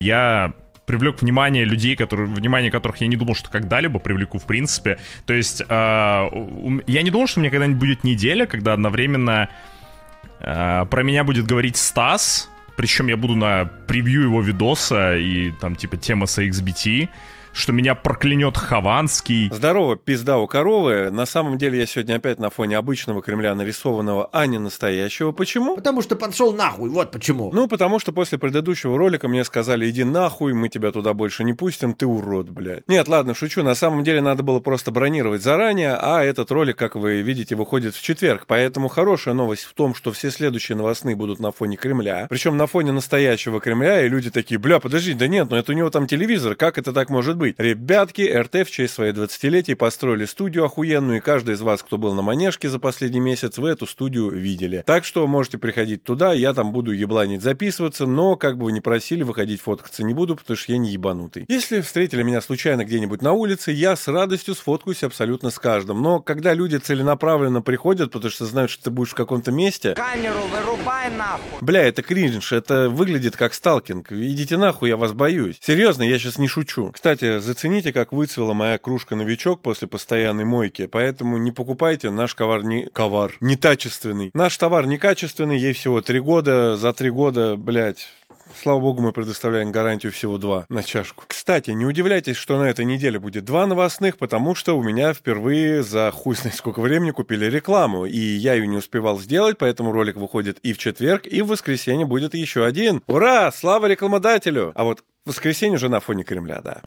Я привлек внимание людей, внимание которых я не думал, что когда-либо привлеку в принципе. То есть я не думал, что у меня когда-нибудь будет неделя, когда одновременно про меня будет говорить Стас, причем я буду на превью его видоса и там типа тема с XBT, что меня проклянет Хованский. Здорово, пизда у коровы. На самом деле я сегодня опять на фоне обычного Кремля нарисованного, а не настоящего. Почему? Потому что пошел нахуй, вот почему. Ну, потому что после предыдущего ролика мне сказали: иди нахуй, мы тебя туда больше не пустим, ты урод, блядь. Нет, ладно, шучу, на самом деле надо было просто бронировать заранее, а этот ролик, как вы видите, выходит в четверг. Поэтому хорошая новость в том, что все следующие новостные будут на фоне Кремля. Причем на фоне настоящего Кремля, и люди такие: бля, подожди, да нет, ну это у него там телевизор, как это так может быть? Ребятки, РТ в честь своей 20-летия построили студию охуенную, и каждый из вас, кто был на Манежке за последний месяц, вы эту студию видели. Так что можете приходить туда, я там буду ебланить записываться, но, как бы вы ни просили, выходить фоткаться не буду, потому что я не ебанутый. Если встретили меня случайно где-нибудь на улице, я с радостью сфоткаюсь абсолютно с каждым. Но когда люди целенаправленно приходят, потому что знают, что ты будешь в каком-то месте... Камеру вырубай нахуй! Бля, это кринж, это выглядит как сталкинг. Идите нахуй, я вас боюсь. Серьезно, я сейчас не шучу. Кстати, зацените, как выцвела моя кружка-новичок после постоянной мойки, поэтому не покупайте, наш некачественный. Наш товар некачественный, ей всего 3 года, за 3 года, блядь... Слава богу, мы предоставляем гарантию всего 2 на чашку. Кстати, не удивляйтесь, что на этой неделе будет 2 новостных, потому что у меня впервые за хуй знает сколько времени купили рекламу, и я ее не успевал сделать, поэтому ролик выходит и в четверг, и в воскресенье будет еще один. Ура! Слава рекламодателю! А вот в воскресенье уже на фоне Кремля, да.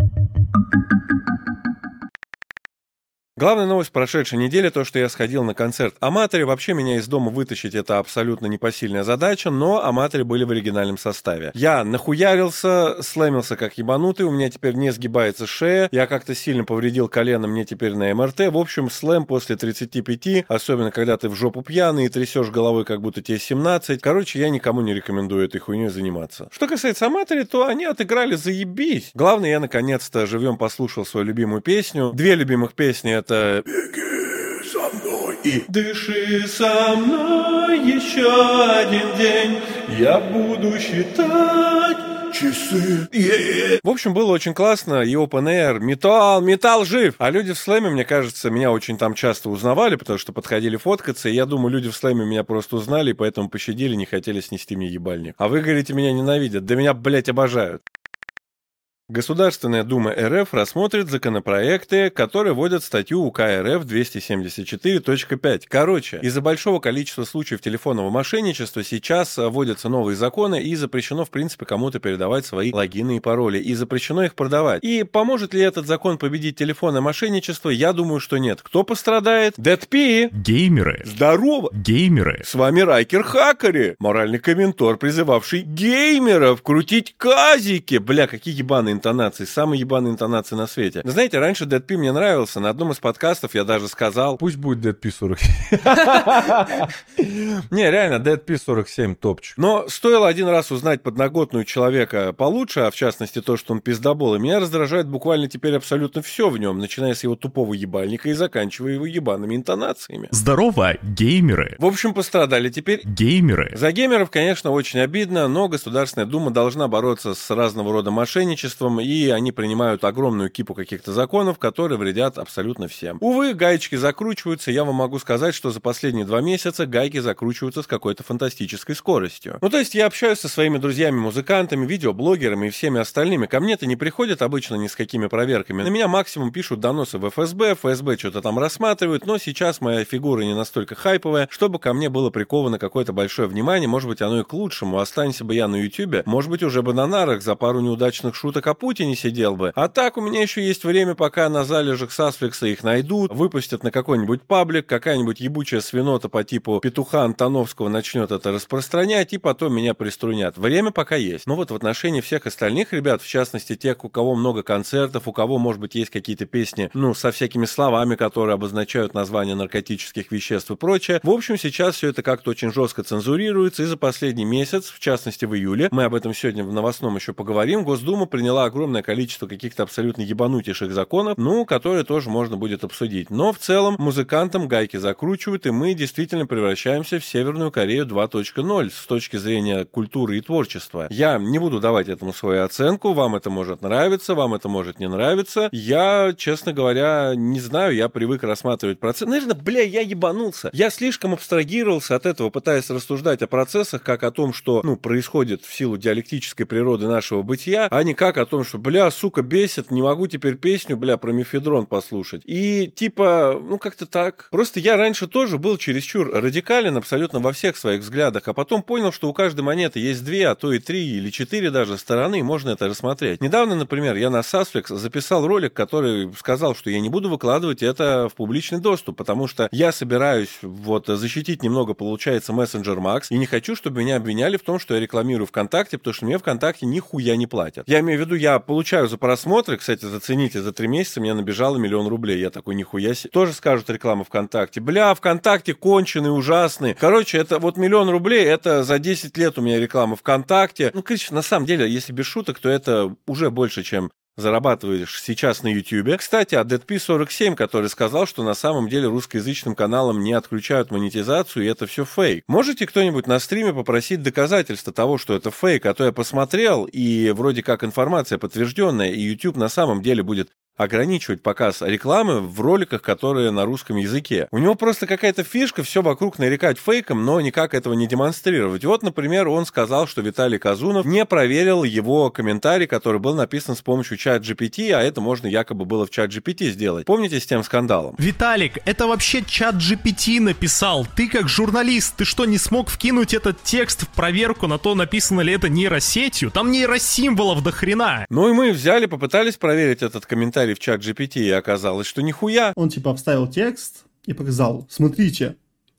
Главная новость прошедшей недели — то, что я сходил на концерт Аматори. Вообще меня из дома вытащить — это абсолютно непосильная задача, но Аматори были в оригинальном составе. Я нахуярился, слэмился как ебанутый, у меня теперь не сгибается шея, я как-то сильно повредил колено, мне теперь на МРТ. В общем, слэм после 35, особенно когда ты в жопу пьяный и трясешь головой, как будто тебе 17. Короче, я никому не рекомендую этой хуйней заниматься. Что касается Аматори, то они отыграли заебись. Главное, я наконец-то живьем послушал свою любимую песню. 2 любимых песни — это «Беги со мной» и «Дыши со мной еще один день, я буду считать часы». В общем, было очень классно, и Open Air, металл жив. А люди в слэме, мне кажется, меня очень там часто узнавали, потому что подходили фоткаться, и я думаю, люди в слэме меня просто узнали, и поэтому пощадили, не хотели снести мне ебальник. А вы говорите, меня ненавидят, да меня, блять, обожают. Государственная Дума РФ рассмотрит законопроекты, которые вводят статью УК РФ 274.5. Короче, из-за большого количества случаев телефонного мошенничества сейчас вводятся новые законы, и запрещено, в принципе, кому-то передавать свои логины и пароли, и запрещено их продавать. И поможет ли этот закон победить телефонное мошенничество? Я думаю, что нет. Кто пострадает? Дэдпи! Геймеры! Здорово! Геймеры! С вами Райкер Хакари, моральный комментор, призывавший геймеров крутить казики. Бля, какие ебаные интонации, самые ебаные интонации на свете. Но знаете, раньше Дэдпи мне нравился, на одном из подкастов я даже сказал: пусть будет Дэдпи 47. Не, реально, Дэдпи 47 топчик. Но стоило один раз узнать подноготную человека получше, а в частности то, что он пиздобол, и меня раздражает буквально теперь абсолютно все в нем, начиная с его тупого ебальника и заканчивая его ебаными интонациями. Здорово, геймеры! В общем, пострадали теперь геймеры. За геймеров, конечно, очень обидно, но Государственная Дума должна бороться с разного рода мошенничеством, и они принимают огромную кипу каких-то законов, которые вредят абсолютно всем. Увы, гаечки закручиваются, я вам могу сказать, что за последние 2 месяца гайки закручиваются с какой-то фантастической скоростью. Ну, то есть я общаюсь со своими друзьями-музыкантами, видеоблогерами и всеми остальными. Ко мне-то не приходят обычно ни с какими проверками. На меня максимум пишут доносы в ФСБ, ФСБ что-то там рассматривают, но сейчас моя фигура не настолько хайповая, чтобы ко мне было приковано какое-то большое внимание. Может быть, оно и к лучшему. Останься бы я на Ютубе, может быть, уже бы на нарах за пару неудачных шуток о Путине сидел бы. А так у меня еще есть время, пока на залежах Сасфликса их найдут, выпустят на какой-нибудь паблик, какая-нибудь ебучая свинота по типу петуха Антоновского начнет это распространять, и потом меня приструнят. Время пока есть. Но вот в отношении всех остальных ребят, в частности тех, у кого много концертов, у кого, может быть, есть какие-то песни, со всякими словами, которые обозначают название наркотических веществ и прочее. В общем, сейчас все это как-то очень жестко цензурируется, и за последний месяц, в частности в июле, мы об этом сегодня в новостном еще поговорим, Госдума приняла было огромное количество каких-то абсолютно ебанутейших законов, ну, которые тоже можно будет обсудить. Но в целом музыкантам гайки закручивают, и мы действительно превращаемся в Северную Корею 2.0 с точки зрения культуры и творчества. Я не буду давать этому свою оценку, вам это может нравиться, вам это может не нравиться. Я, честно говоря, не знаю, я привык рассматривать процесс. Наверное, я ебанулся. Я слишком абстрагировался от этого, пытаясь рассуждать о процессах, как о том, что, происходит в силу диалектической природы нашего бытия, а не как о том, что, сука, бесит, не могу теперь песню, про мефедрон послушать. И, как-то так. Просто я раньше тоже был чересчур радикален абсолютно во всех своих взглядах, а потом понял, что у каждой монеты есть 2, а то и 3 или 4 даже стороны, и можно это рассмотреть. Недавно, например, я на Sasflex записал ролик, который сказал, что я не буду выкладывать это в публичный доступ, потому что я собираюсь защитить немного, получается, Messenger Max, и не хочу, чтобы меня обвиняли в том, что я рекламирую ВКонтакте, потому что мне ВКонтакте нихуя не платят. Я имею в виду, я получаю за просмотры, кстати, зацените, за 3 месяца мне набежало 1 000 000 рублей. Я такой, нихуя себе. Тоже скажут реклама ВКонтакте. ВКонтакте конченый, ужасный. Короче, это 1 000 000 рублей, это за 10 лет у меня реклама ВКонтакте. На самом деле, если без шуток, то это уже больше, чем зарабатываешь сейчас на Ютьюбе. Кстати, о DeadP47, который сказал, что на самом деле русскоязычным каналам не отключают монетизацию, и это все фейк. Можете кто-нибудь на стриме попросить доказательства того, что это фейк? А то я посмотрел, и вроде как информация подтвержденная, и YouTube на самом деле будет ограничивать показ рекламы в роликах, которые на русском языке. У него просто какая-то фишка все вокруг нарекать фейком, но никак этого не демонстрировать. Например, он сказал, что Виталий Казунов не проверил его комментарий, который был написан с помощью ChatGPT, а это можно якобы было в ChatGPT сделать. Помните с тем скандалом? Виталик, это вообще ChatGPT написал. Ты как журналист, ты что, не смог вкинуть этот текст в проверку на то, написано ли это нейросетью? Там нейросимволов до хрена. Ну и мы взяли, попытались проверить этот комментарий в ChatGPT, и оказалось, что нихуя. Он вставил текст и показал: смотрите,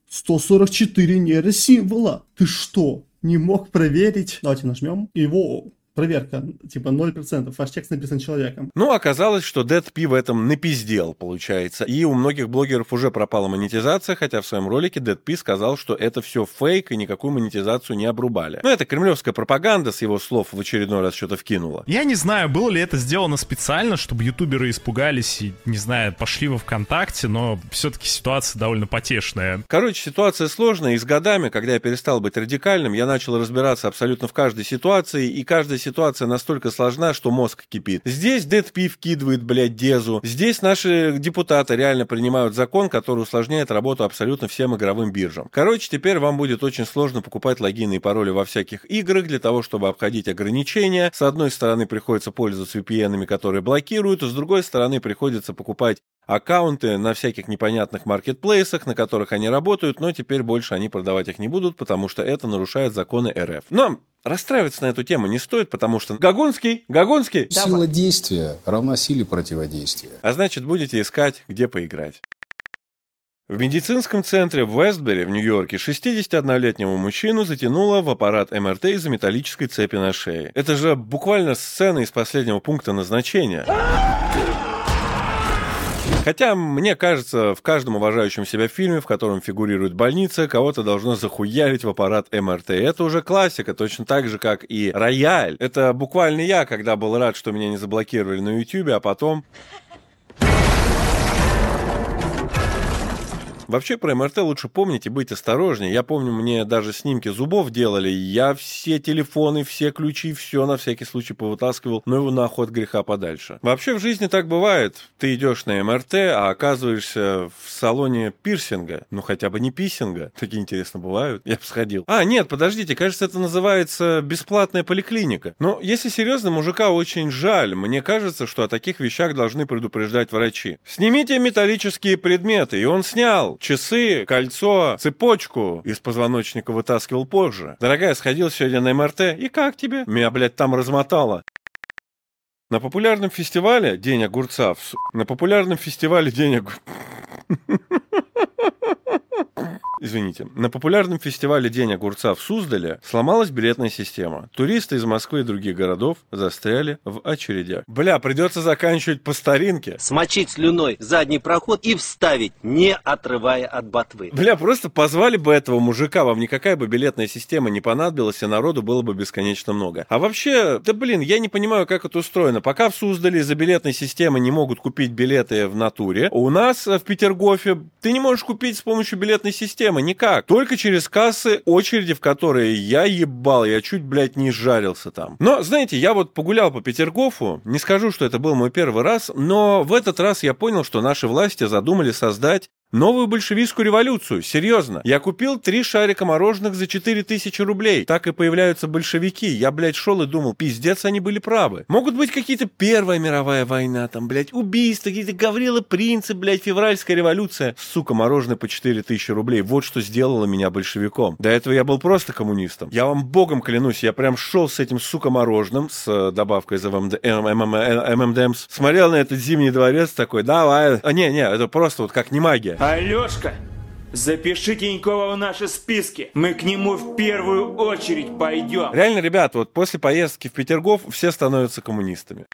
144 нейросимвола. Ты что, не мог проверить? Давайте нажмем. Его проверка, 0%. Ваш текст написан человеком. Оказалось, что DeadP в этом напиздел, получается. И у многих блогеров уже пропала монетизация, хотя в своем ролике DeadP сказал, что это все фейк и никакую монетизацию не обрубали. Это кремлевская пропаганда, с его слов, в очередной раз что-то вкинула. Я не знаю, было ли это сделано специально, чтобы ютуберы испугались и, не знаю, пошли во ВКонтакте, но все-таки ситуация довольно потешная. Короче, ситуация сложная, и с годами, когда я перестал быть радикальным, я начал разбираться абсолютно в каждой ситуации, и каждая ситуация настолько сложна, что мозг кипит. Здесь DeadP вкидывает, дезу. Здесь наши депутаты реально принимают закон, который усложняет работу абсолютно всем игровым биржам. Короче, теперь вам будет очень сложно покупать логины и пароли во всяких играх для того, чтобы обходить ограничения. С одной стороны, приходится пользоваться VPN-ами, которые блокируют, а с другой стороны, приходится покупать аккаунты на всяких непонятных маркетплейсах, на которых они работают, но теперь больше они продавать их не будут, потому что это нарушает законы РФ. Но расстраиваться на эту тему не стоит, потому что Гагунский! Сила действия равна силе противодействия. А значит, будете искать, где поиграть. В медицинском центре в Вестбери в Нью-Йорке 61-летнего мужчину затянуло в аппарат МРТ из-за металлической цепи на шее. Это же буквально сцена из последнего пункта назначения. Хотя, мне кажется, в каждом уважающем себя фильме, в котором фигурирует больница, кого-то должно захуярить в аппарат МРТ. Это уже классика, точно так же, как и рояль. Это буквально я, когда был рад, что меня не заблокировали на Ютьюбе, а потом... Вообще про МРТ лучше помнить и быть осторожнее. Я помню, мне даже снимки зубов делали. Я все телефоны, все ключи, все на всякий случай повытаскивал, но его нахуй от греха подальше. Вообще в жизни так бывает. Ты идешь на МРТ, а оказываешься в салоне пирсинга. Ну хотя бы не писинга. Такие интересно бывают. Я бы сходил. А, нет, подождите, кажется, это называется бесплатная поликлиника. Но если серьезно, мужика очень жаль. Мне кажется, что о таких вещах должны предупреждать врачи. Снимите металлические предметы. И он снял. Часы, кольцо, цепочку из позвоночника вытаскивал позже. Дорогая, сходил сегодня на МРТ, и как тебе? Меня, там размотало. На популярном фестивале День огурца... на популярном фестивале «День огурца» в Суздале сломалась билетная система. Туристы из Москвы и других городов застряли в очередях. Бля, придется заканчивать по старинке. Смочить слюной задний проход и вставить, не отрывая от ботвы. Бля, просто позвали бы этого мужика, вам никакая бы билетная система не понадобилась, и народу было бы бесконечно много. А вообще, да блин, я не понимаю, как это устроено. Пока в Суздале из-за билетной системы не могут купить билеты в натуре, у нас в Петергофе ты не можешь купить с помощью билетной системы никак. Только через кассы, очереди в которые я ебал, я чуть, блядь, не жарился там. Но, знаете, я вот погулял по Петергофу, не скажу, что это был мой первый раз, но в этот раз я понял, что наши власти задумали создать новую большевистскую революцию. Серьезно. Я купил 3 шарика мороженых за 4000 рублей. Так и появляются большевики. Я, блядь, шел и думал, пиздец, они были правы. Могут быть какие-то Первая мировая война, там, блядь, убийства, какие-то Гаврила Принцы, блядь, февральская революция. Сука, мороженое по 4000 рублей. Вот что сделало меня большевиком. До этого я был просто коммунистом. Я вам богом клянусь, я прям шел с этим, сука, мороженым, с добавкой из ММДМС, смотрел на этот Зимний дворец такой, давай. Не, это просто вот как не магия. Алешка, запиши Тинькова в наши списки. Мы к нему в первую очередь пойдем. Реально, ребят, вот после поездки в Петергоф все становятся коммунистами.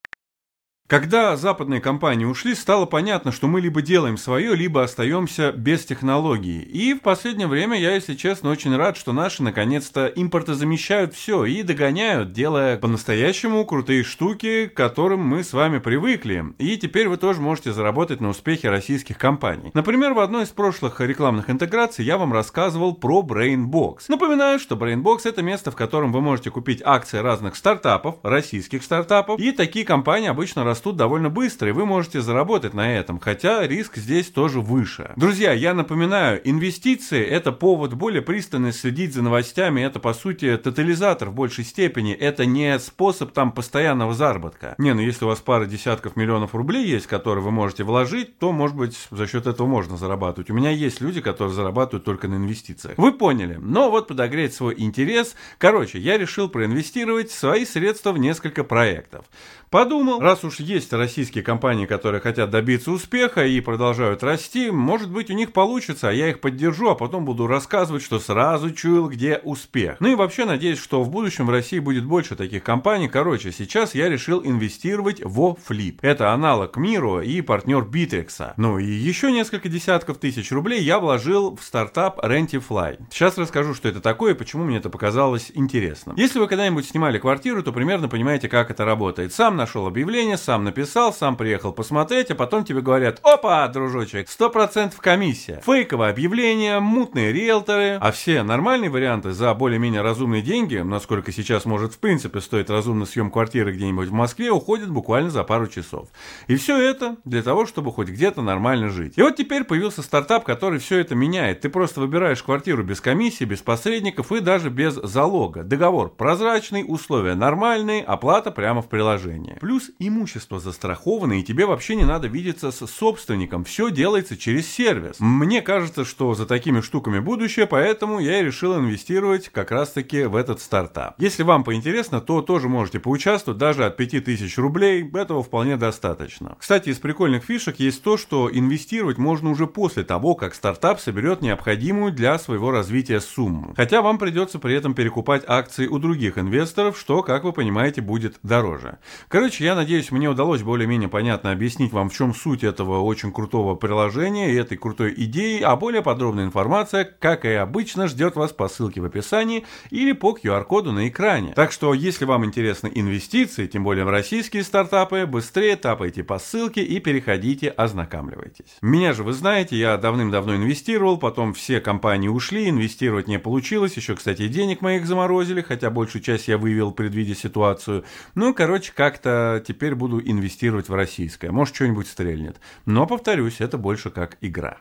Когда западные компании ушли, стало понятно, что мы либо делаем свое, либо остаемся без технологий. И в последнее время я, если честно, очень рад, что наши наконец-то импортозамещают все и догоняют, делая по-настоящему крутые штуки, к которым мы с вами привыкли. И теперь вы тоже можете заработать на успехе российских компаний. Например, в одной из прошлых рекламных интеграций я вам рассказывал про BrainBox. Напоминаю, что BrainBox — это место, в котором вы можете купить акции разных стартапов, российских стартапов, и такие компании обычно растут довольно быстро, и вы можете заработать на этом, хотя риск здесь тоже выше. Друзья, я напоминаю, инвестиции — это повод более пристально следить за новостями, это по сути тотализатор в большей степени, это не способ там постоянного заработка. Если у вас пара десятков миллионов рублей есть, которые вы можете вложить, то, может быть, за счет этого можно зарабатывать. У меня есть люди, которые зарабатывают только на инвестициях. Вы поняли. Но вот подогреть свой интерес. Короче, я решил проинвестировать свои средства в несколько проектов. Подумал, раз уж есть российские компании, которые хотят добиться успеха и продолжают расти, может быть, у них получится, а я их поддержу, а потом буду рассказывать, что сразу чуял, где успех. Ну и вообще надеюсь, что в будущем в России будет больше таких компаний. Короче, сейчас я решил инвестировать во Flip. Это аналог Miro и партнер Bittrex. Ну и еще несколько десятков тысяч рублей я вложил в стартап Rentify. Сейчас расскажу, что это такое и почему мне это показалось интересным. Если вы когда-нибудь снимали квартиру, то примерно понимаете, как это работает. Сам нашел объявление, сам написал, сам приехал посмотреть, а потом тебе говорят: опа, дружочек, 100% комиссия. Фейковое объявление, мутные риэлторы, а все нормальные варианты за более-менее разумные деньги, насколько сейчас может в принципе стоить разумно съем квартиры где-нибудь в Москве, уходят буквально за пару часов. И все это для того, чтобы хоть где-то нормально жить. И вот теперь появился стартап, который все это меняет. Ты просто выбираешь квартиру без комиссии, без посредников и даже без залога. Договор прозрачный, условия нормальные, оплата прямо в приложении. Плюс имущество застраховано, и тебе вообще не надо видеться с собственником. Все делается через сервис. Мне кажется, что за такими штуками будущее, поэтому я и решил инвестировать как раз-таки в этот стартап. Если вам поинтересно, то тоже можете поучаствовать, даже от 5000 рублей, этого вполне достаточно. Кстати, из прикольных фишек есть то, что инвестировать можно уже после того, как стартап соберет необходимую для своего развития сумму. Хотя вам придется при этом перекупать акции у других инвесторов, что, как вы понимаете, будет дороже. Короче, я надеюсь, мне удалось более-менее понятно объяснить вам, в чем суть этого очень крутого приложения и этой крутой идеи, а более подробная информация, как и обычно, ждет вас по ссылке в описании или по QR-коду на экране. Так что, если вам интересны инвестиции, тем более в российские стартапы, быстрее тапайте по ссылке и переходите, ознакомливайтесь. Меня же вы знаете, я давным-давно инвестировал, потом все компании ушли, инвестировать не получилось, еще, кстати, денег моих заморозили, хотя большую часть я вывел, предвидя ситуацию. Ну, короче, как-то теперь буду инвестировать в российское. Может, что-нибудь стрельнет. Но, повторюсь, это больше как игра.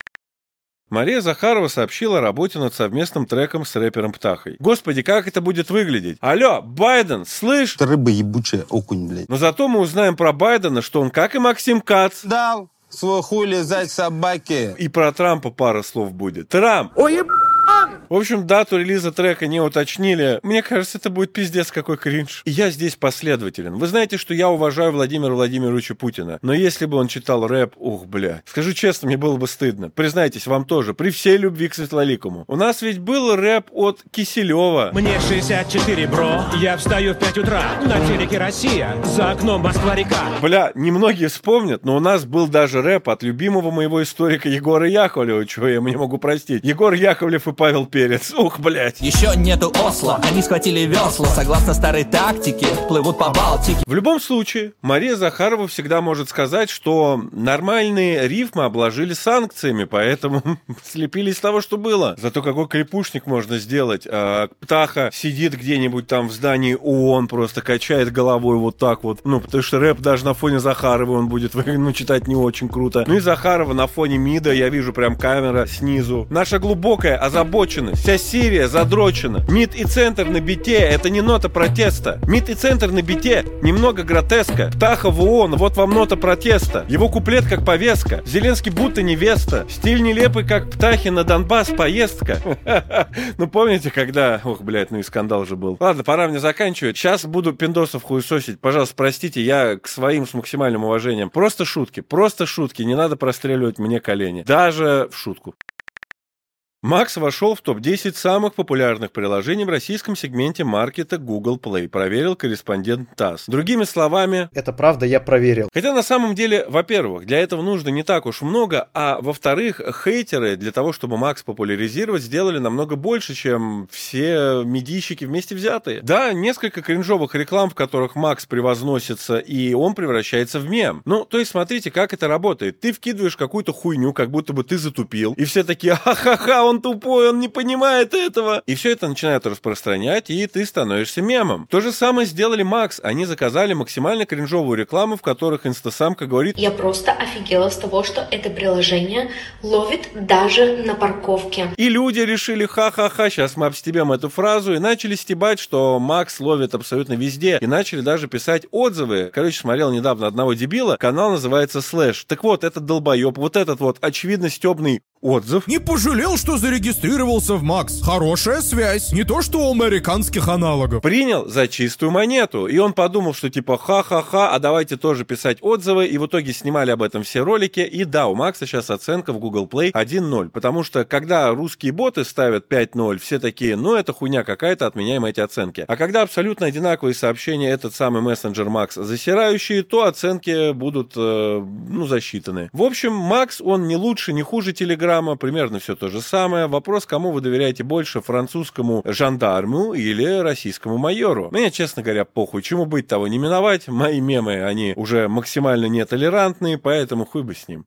Мария Захарова сообщила о работе над совместным треком с рэпером Птахой. Господи, как это будет выглядеть? Алло, Байден, слышь? Это рыба ебучая, окунь, блядь. Но зато мы узнаем про Байдена, что он, как и Максим Кац, дал свой хуй лизать собаки. И про Трампа пара слов будет. Трамп! В общем, дату релиза трека не уточнили. Мне кажется, это будет пиздец какой кринж. И я здесь последователен. Вы знаете, что я уважаю Владимира Владимировича Путина. Но если бы он читал рэп, скажу честно, мне было бы стыдно. Признайтесь, вам тоже. При всей любви к Светлоликому. У нас ведь был рэп от Киселева. Мне 64, бро. Я встаю в 5 утра. На телеке Россия. За окном Москва-река. Бля, немногие вспомнят, но у нас был даже рэп от любимого моего историка Егора Яковлева, чего я ему не могу простить. Егор Яковлев и Павел Перец. Блядь. Еще нету Осло, они схватили весла. Согласно старой тактике, плывут по Балтике. В любом случае, Мария Захарова всегда может сказать, что нормальные рифмы обложили санкциями, поэтому слепили из того, что было. Зато какой клепушник можно сделать. Птаха сидит где-нибудь там в здании ООН, просто качает головой вот так вот. Потому что рэп даже на фоне Захаровой он будет читать не очень круто. И Захарова на фоне МИДа, я вижу прям камера снизу. Наша глубокая озабоченность, вся Сирия задрочена. МИД и центр на бите — это не нота протеста. МИД и центр на бите — немного гротеска. Птаха в ООН — вот вам нота протеста. Его куплет как повестка. Зеленский будто невеста. Стиль нелепый, как Птахи на Донбасс поездка. Помните, когда... и скандал же был. Ладно, пора мне заканчивать. Сейчас буду пиндосов хуесосить. Пожалуйста, простите, я к своим с максимальным уважением. Просто шутки. Не надо простреливать мне колени. Даже в шутку. Макс вошел в топ-10 самых популярных приложений в российском сегменте маркета Google Play, проверил корреспондент ТАСС. Другими словами... Это правда, я проверил. Хотя на самом деле, во-первых, для этого нужно не так уж много, а во-вторых, хейтеры для того, чтобы Макс популяризировать, сделали намного больше, чем все медийщики вместе взятые. Да, несколько кринжовых реклам, в которых Макс превозносится, и он превращается в мем. То есть смотрите, как это работает. Ты вкидываешь какую-то хуйню, как будто бы ты затупил, и все такие: ха-ха-ха, он тупой, он не понимает этого. И все это начинает распространять, и ты становишься мемом. То же самое сделали Макс. Они заказали максимально кринжовую рекламу, в которых инстасамка говорит: я просто офигела с того, что это приложение ловит даже на парковке. И люди решили: ха-ха-ха, сейчас мы обстебем эту фразу, и начали стебать, что Макс ловит абсолютно везде, и начали даже писать отзывы. Смотрел недавно одного дебила, канал называется Слэш. Так вот, этот долбоеб, вот этот вот очевидно стебный отзыв. Не пожалел, что зарегистрировался в Макс. Хорошая связь. Не то, что у американских аналогов. Принял за чистую монету. И он подумал, что типа ха-ха-ха, а давайте тоже писать отзывы. И в итоге снимали об этом все ролики. И да, у Макса сейчас оценка в Google Play 1.0. Потому что когда русские боты ставят 5.0, все такие: это хуйня какая-то, отменяем эти оценки. А когда абсолютно одинаковые сообщения этот самый мессенджер Макс засирающие, то оценки будут, засчитаны. В общем, Макс, он не лучше, не хуже Телеграма. Примерно все то же самое. Вопрос, кому вы доверяете больше: французскому жандарму или российскому майору? Мне, честно говоря, похуй. Чему быть, того не миновать. Мои мемы, они уже максимально нетолерантные, поэтому хуй бы с ним.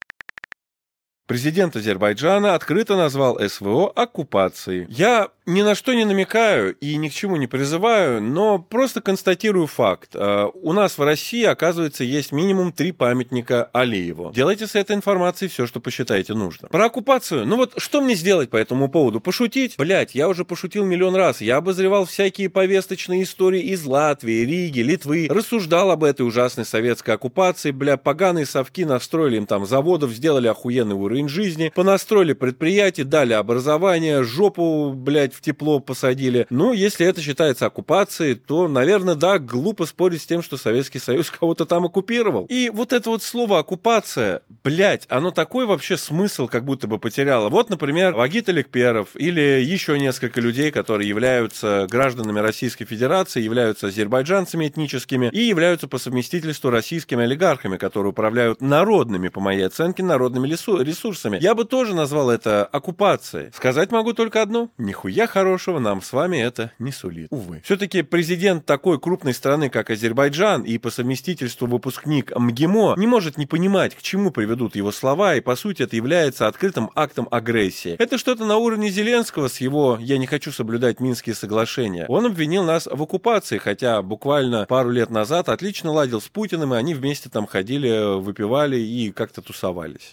Президент Азербайджана открыто назвал СВО оккупацией. Я ни на что не намекаю и ни к чему не призываю, но просто констатирую факт. У нас в России, оказывается, есть минимум 3 памятника Алиеву. Делайте с этой информацией все, что посчитаете нужно. Про оккупацию. Что мне сделать по этому поводу? Пошутить? Блять, я уже пошутил миллион раз. Я обозревал всякие повесточные истории из Латвии, Риги, Литвы. Рассуждал об этой ужасной советской оккупации. Поганые совки настроили им там заводов, сделали охуенный уровень жизни, понастроили предприятия, дали образование, жопу, в тепло посадили. Если это считается оккупацией, то, наверное, да, глупо спорить с тем, что Советский Союз кого-то там оккупировал. И вот это вот слово оккупация, оно такой вообще смысл как будто бы потеряло. Вот, например, Вагит Аликперов или еще несколько людей, которые являются гражданами Российской Федерации, являются азербайджанцами этническими и являются по совместительству российскими олигархами, которые управляют народными, по моей оценке, народными ресурсами. Я бы тоже назвал это оккупацией. Сказать могу только одно: нихуя хорошего нам с вами это не сулит. Увы. Все-таки президент такой крупной страны, как Азербайджан, и по совместительству выпускник МГИМО, не может не понимать, к чему приведут его слова, и по сути это является открытым актом агрессии. Это что-то на уровне Зеленского с его «я не хочу соблюдать Минские соглашения». Он обвинил нас в оккупации, хотя буквально пару лет назад отлично ладил с Путиным, и они вместе там ходили, выпивали и как-то тусовались.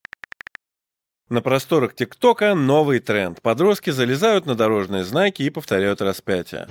На просторах ТикТока новый тренд. Подростки залезают на дорожные знаки и повторяют распятие.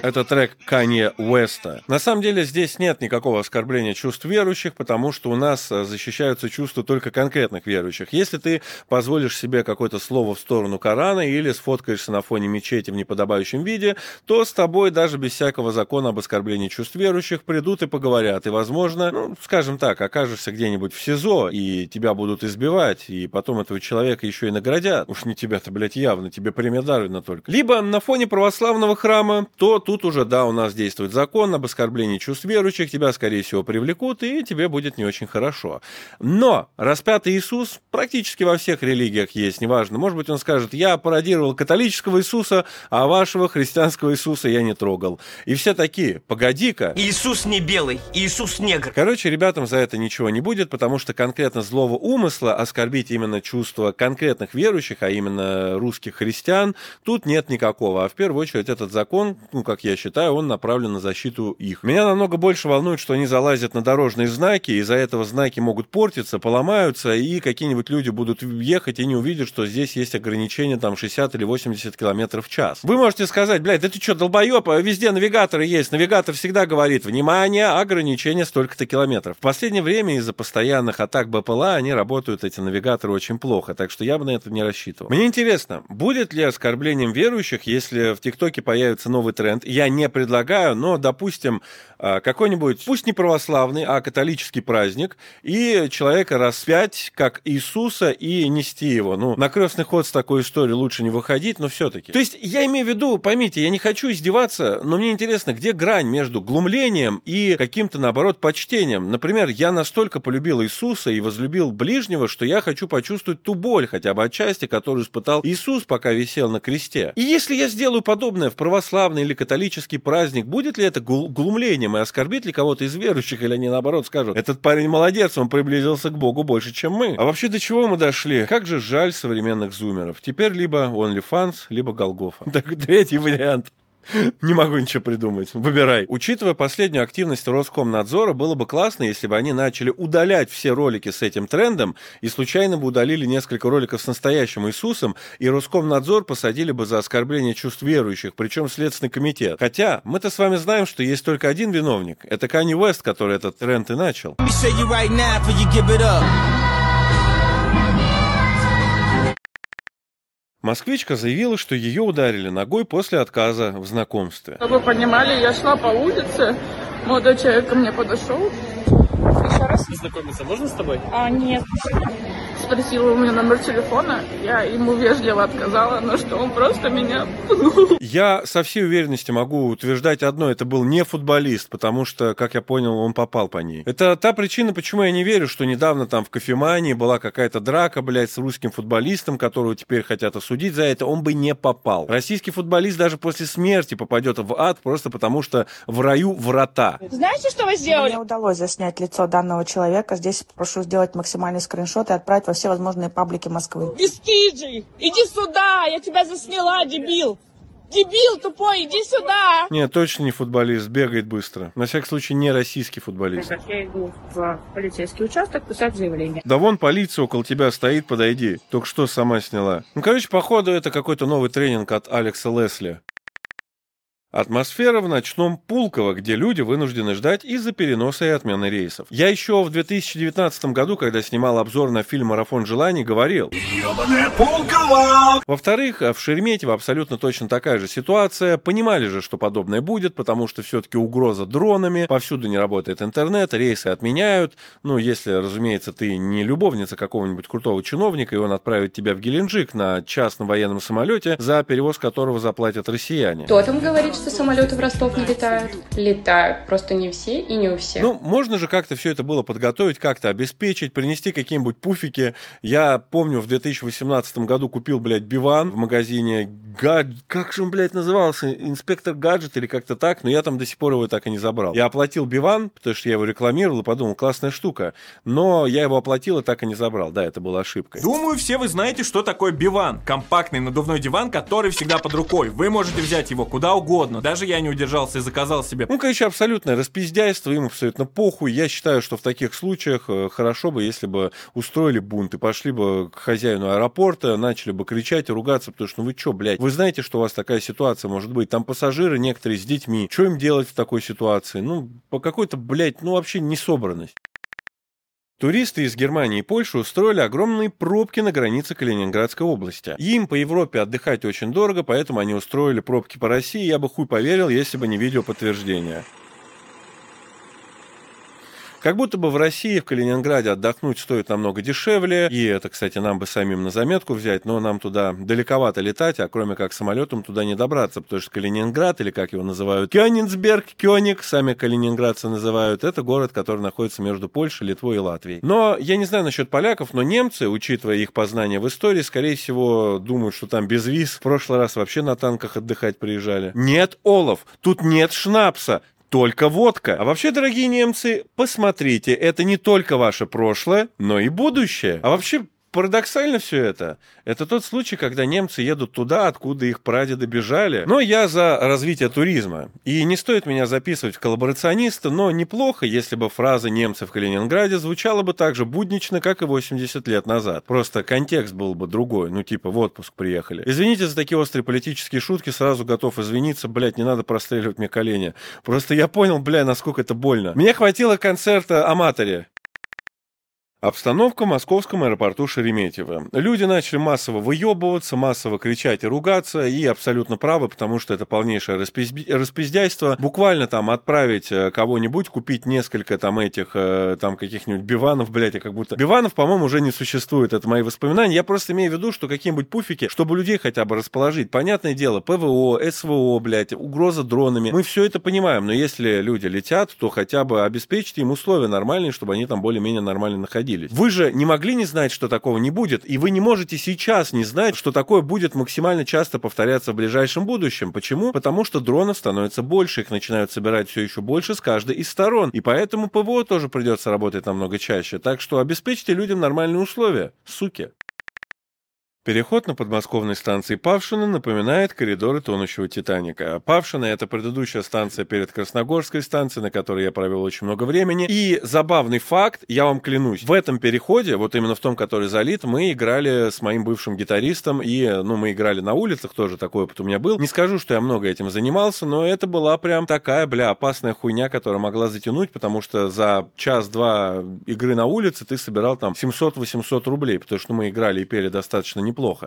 Это трек Канье Уэста. На самом деле здесь нет никакого оскорбления чувств верующих, потому что у нас защищаются чувства только конкретных верующих. Если ты позволишь себе какое-то слово в сторону Корана или сфоткаешься на фоне мечети в неподобающем виде, то с тобой даже без всякого закона об оскорблении чувств верующих придут и поговорят. И, возможно, скажем так, окажешься где-нибудь в СИЗО, и тебя будут избивать, и потом этого человека еще и наградят. Уж не тебя-то, блядь, явно, тебе премия Дарвина только. Либо на фоне православного храма, то тут уже, да, у нас действует закон об оскорблении чувств верующих, тебя, скорее всего, привлекут, и тебе будет не очень хорошо. Но распятый Иисус практически во всех религиях есть, неважно. Может быть, он скажет: я пародировал католического Иисуса, а вашего христианского Иисуса я не трогал. И все такие: погоди-ка. Иисус не белый, Иисус негр. Короче, ребятам за это ничего не будет, потому что конкретно злого умысла оскорбить именно чувства конкретных верующих, а именно русских христиан, тут нет никакого. А в первую очередь этот закон, как я считаю, он направлен на защиту их. Меня намного больше волнует, что они залазят на дорожные знаки, и из-за этого знаки могут портиться, поломаются, и какие-нибудь люди будут ехать и не увидят, что здесь есть ограничение там 60 или 80 километров в час. Вы можете сказать: блядь, да ты что, долбоеб, везде навигаторы есть. Навигатор всегда говорит: внимание, ограничение столько-то километров. В последнее время из-за постоянных атак БПЛА они работают, эти навигаторы, очень плохо, так что я бы на это не рассчитывал. Мне интересно, будет ли оскорблением верующих, если в ТикТоке появится новый тренд? Я не предлагаю, но, допустим, какой-нибудь, пусть не православный, а католический праздник, и человека распять как Иисуса и нести его. На крестный ход с такой историей лучше не выходить, но все-таки. То есть я имею в виду, поймите, я не хочу издеваться, но мне интересно, где грань между глумлением и каким-то, наоборот, почтением. Например, я настолько полюбил Иисуса и возлюбил ближнего, что я хочу почувствовать ту боль, хотя бы отчасти, которую испытал Иисус, пока висел на кресте. И если я сделаю подобное в православный или католический праздник, будет ли это глумлением и оскорбит ли кого-то из верующих, или они, наоборот, скажут: этот парень молодец, он приблизился к Богу больше, чем мы. А вообще, до чего мы дошли? Как же жаль современных зумеров. Теперь либо OnlyFans, либо Голгофа. Так, третий вариант. Не могу ничего придумать. Выбирай. Учитывая последнюю активность Роскомнадзора, было бы классно, если бы они начали удалять все ролики с этим трендом и случайно бы удалили несколько роликов с настоящим Иисусом, и Роскомнадзор посадили бы за оскорбление чувств верующих, причем Следственный комитет. Хотя мы-то с вами знаем, что есть только один виновник. Это Канье Уэст, который этот тренд и начал. Москвичка заявила, что ее ударили ногой после отказа в знакомстве. Чтобы вы понимали, я шла по улице, молодой человек ко мне подошел. Еще раз. Познакомиться можно с тобой? Нет. Спросила у меня номер телефона, я ему вежливо отказала, но что он просто меня пнул. Я со всей уверенностью могу утверждать одно: это был не футболист, потому что, как я понял, он попал по ней. Это та причина, почему я не верю, что недавно там в кофемании была какая-то драка, блядь, с русским футболистом, которого теперь хотят осудить за это. Он бы не попал. Российский футболист даже после смерти попадет в ад просто потому, что в раю врата. Знаете, что вы сделали? Мне удалось заснять лицо данного человека. Здесь прошу сделать максимальный скриншот и отправить во все возможные паблики Москвы. Бесстыжий, иди сюда, я тебя засняла, дебил. Дебил тупой, иди сюда. Нет, точно не футболист, бегает быстро. На всякий случай, не российский футболист. Я иду в полицейский участок писать заявление. Да вон полиция около тебя стоит, подойди. Только что сама сняла. Короче, походу, это какой-то новый тренинг от Алекса Лесли. Атмосфера в ночном Пулково, где люди вынуждены ждать из-за переноса и отмены рейсов. Я еще в 2019 году, когда снимал обзор на фильм «Марафон желаний», говорил: «Ёбаное Пулково!». Во-вторых, в Шереметьево абсолютно точно такая же ситуация. Понимали же, что подобное будет, потому что все-таки угроза дронами, повсюду не работает интернет, рейсы отменяют. Если, разумеется, ты не любовница какого-нибудь крутого чиновника, и он отправит тебя в Геленджик на частном военном самолете, за перевоз которого заплатят россияне. Кто там говорит, что самолеты в Ростов не летают? Летают, просто не все и не у всех. Можно же как-то все это было подготовить, как-то обеспечить, принести какие-нибудь пуфики. Я помню, в 2018 году купил, биван в магазине как же он, назывался? Инспектор Гаджет или как-то так, но я там до сих пор его так и не забрал. Я оплатил биван, потому что я его рекламировал и подумал: классная штука, но я его оплатил и так и не забрал. Да, это была ошибкой. Думаю, все вы знаете, что такое биван. Компактный надувной диван, который всегда под рукой. Вы можете взять его куда угодно. Даже я не удержался и заказал себе. Короче, абсолютное распиздяйство, им абсолютно похуй. Я считаю, что в таких случаях хорошо бы, если бы устроили бунт и пошли бы к хозяину аэропорта, начали бы кричать и ругаться, потому что вы что, блядь, Вы знаете, что у вас такая ситуация может быть. Там пассажиры некоторые с детьми. Что им делать в такой ситуации? Ну, по какой-то, блядь, ну вообще несобранность. Туристы из Германии и Польши устроили огромные пробки на границе Калининградской области. Им по Европе отдыхать очень дорого, поэтому они устроили пробки по России. Я бы хуй поверил, если бы не видео подтверждения. Как будто бы в России, в Калининграде отдохнуть стоит намного дешевле. И это, кстати, нам бы самим на заметку взять, но нам туда далековато летать, а кроме как самолетом туда не добраться, потому что Калининград, или как его называют, Кёнигсберг, Кёник, сами калининградцы называют, это город, который находится между Польшей, Литвой и Латвией. Но я не знаю насчет поляков, но немцы, учитывая их познания в истории, скорее всего, думают, что там без виз. В прошлый раз вообще на танках отдыхать приезжали. Нет, Олаф, тут нет шнапса. Только водка. А вообще, дорогие немцы, посмотрите, это не только ваше прошлое, но и будущее. А вообще, парадоксально все это. Это тот случай, когда немцы едут туда, откуда их прадеды бежали. Но я за развитие туризма. И не стоит меня записывать в коллаборациониста, но неплохо, если бы фраза «немцы в Калининграде» звучала бы так же буднично, как и 80 лет назад. Просто контекст был бы другой. Ну, типа, в отпуск приехали. Извините за такие острые политические шутки, сразу готов извиниться. Блядь, не надо простреливать мне колени. Просто я понял, бля, насколько это больно. Мне хватило концерта «Аматоре». Обстановка в московском аэропорту Шереметьево. Люди начали массово выебываться, массово кричать и ругаться, и абсолютно правы, потому что это полнейшее распиздяйство. Буквально там отправить кого-нибудь, купить несколько там этих, там каких-нибудь биванов, блядь, как будто... Биванов, по-моему, уже не существует, это мои воспоминания. Я просто имею в виду, что какие-нибудь пуфики, чтобы людей хотя бы расположить. Понятное дело, ПВО, СВО, блядь, угроза дронами. Мы все это понимаем, но если люди летят, то хотя бы обеспечьте им условия нормальные, чтобы они там более-менее нормально находились. Вы же не могли не знать, что такого не будет, и вы не можете сейчас не знать, что такое будет максимально часто повторяться в ближайшем будущем. Почему? Потому что дронов становится больше, их начинают собирать все еще больше с каждой из сторон, и поэтому ПВО тоже придется работать намного чаще. Так что обеспечьте людям нормальные условия, суки. Переход на подмосковной станции Павшино напоминает коридоры тонущего Титаника. Павшино — это предыдущая станция перед Красногорской станцией, на которой я провел очень много времени. И забавный факт, я вам клянусь, в этом переходе, вот именно в том, который залит, мы играли с моим бывшим гитаристом, и, мы играли на улицах, тоже такой опыт у меня был. Не скажу, что я много этим занимался, но это была прям такая, опасная хуйня, которая могла затянуть, потому что за час-два игры на улице ты собирал там 700-800 рублей, потому что мы играли и пели достаточно неплохо.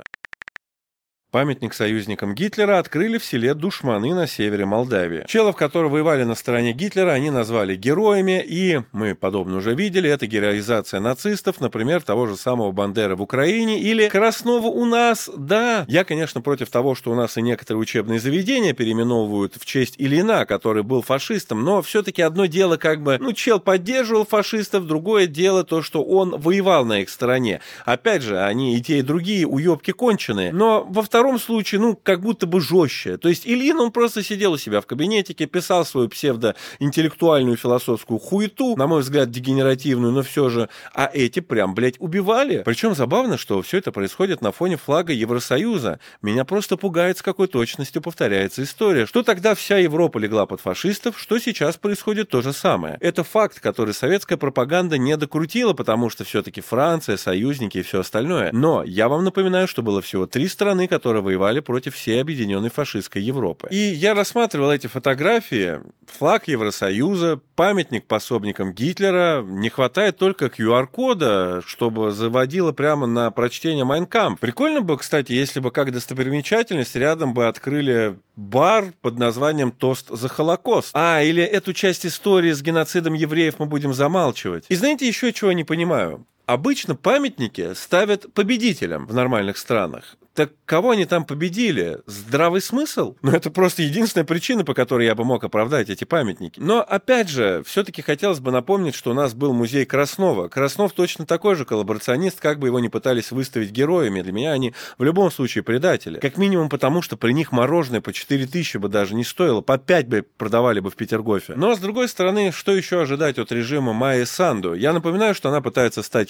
Памятник союзникам Гитлера открыли в селе Душманы на севере Молдавии. Челов, которые воевали на стороне Гитлера, они назвали героями, и мы подобно уже видели, это героизация нацистов, например, того же самого Бандеры в Украине или Краснова у нас. Да, я, конечно, против того, что у нас и некоторые учебные заведения переименовывают в честь Ильина, который был фашистом, но все-таки одно дело чел поддерживал фашистов, другое дело то, что он воевал на их стороне. Опять же, они и те, и другие уебки конченые, но во втором случае, как будто бы жестче. То есть Ильин, он просто сидел у себя в кабинетике, писал свою псевдоинтеллектуальную философскую хуету, на мой взгляд, дегенеративную, но все же, а эти прям, убивали. Причем забавно, что все это происходит на фоне флага Евросоюза. Меня просто пугает, с какой точностью повторяется история. Что тогда вся Европа легла под фашистов, что сейчас происходит то же самое. Это факт, который советская пропаганда не докрутила, потому что все-таки Франция, союзники и все остальное. Но я вам напоминаю, что было всего 3 страны, которые воевали против всей объединенной фашистской Европы. И я рассматривал эти фотографии, флаг Евросоюза, памятник пособникам Гитлера, не хватает только QR-кода, чтобы заводило прямо на прочтение Mein Kampf. Прикольно бы, кстати, если бы как достопримечательность рядом бы открыли бар под названием «Тост за Холокост». Или эту часть истории с геноцидом евреев мы будем замалчивать. И знаете, еще чего не понимаю? Обычно памятники ставят победителям в нормальных странах. Так кого они там победили? Здравый смысл? Это просто единственная причина, по которой я бы мог оправдать эти памятники. Но, опять же, все-таки хотелось бы напомнить, что у нас был музей Краснова. Краснов точно такой же коллаборационист, как бы его ни пытались выставить героями. Для меня они в любом случае предатели. Как минимум потому, что при них мороженое по 4000 бы даже не стоило, по 5 бы продавали бы в Петергофе. Но, с другой стороны, что еще ожидать от режима Майи Санду? Я напоминаю, что она пытается стать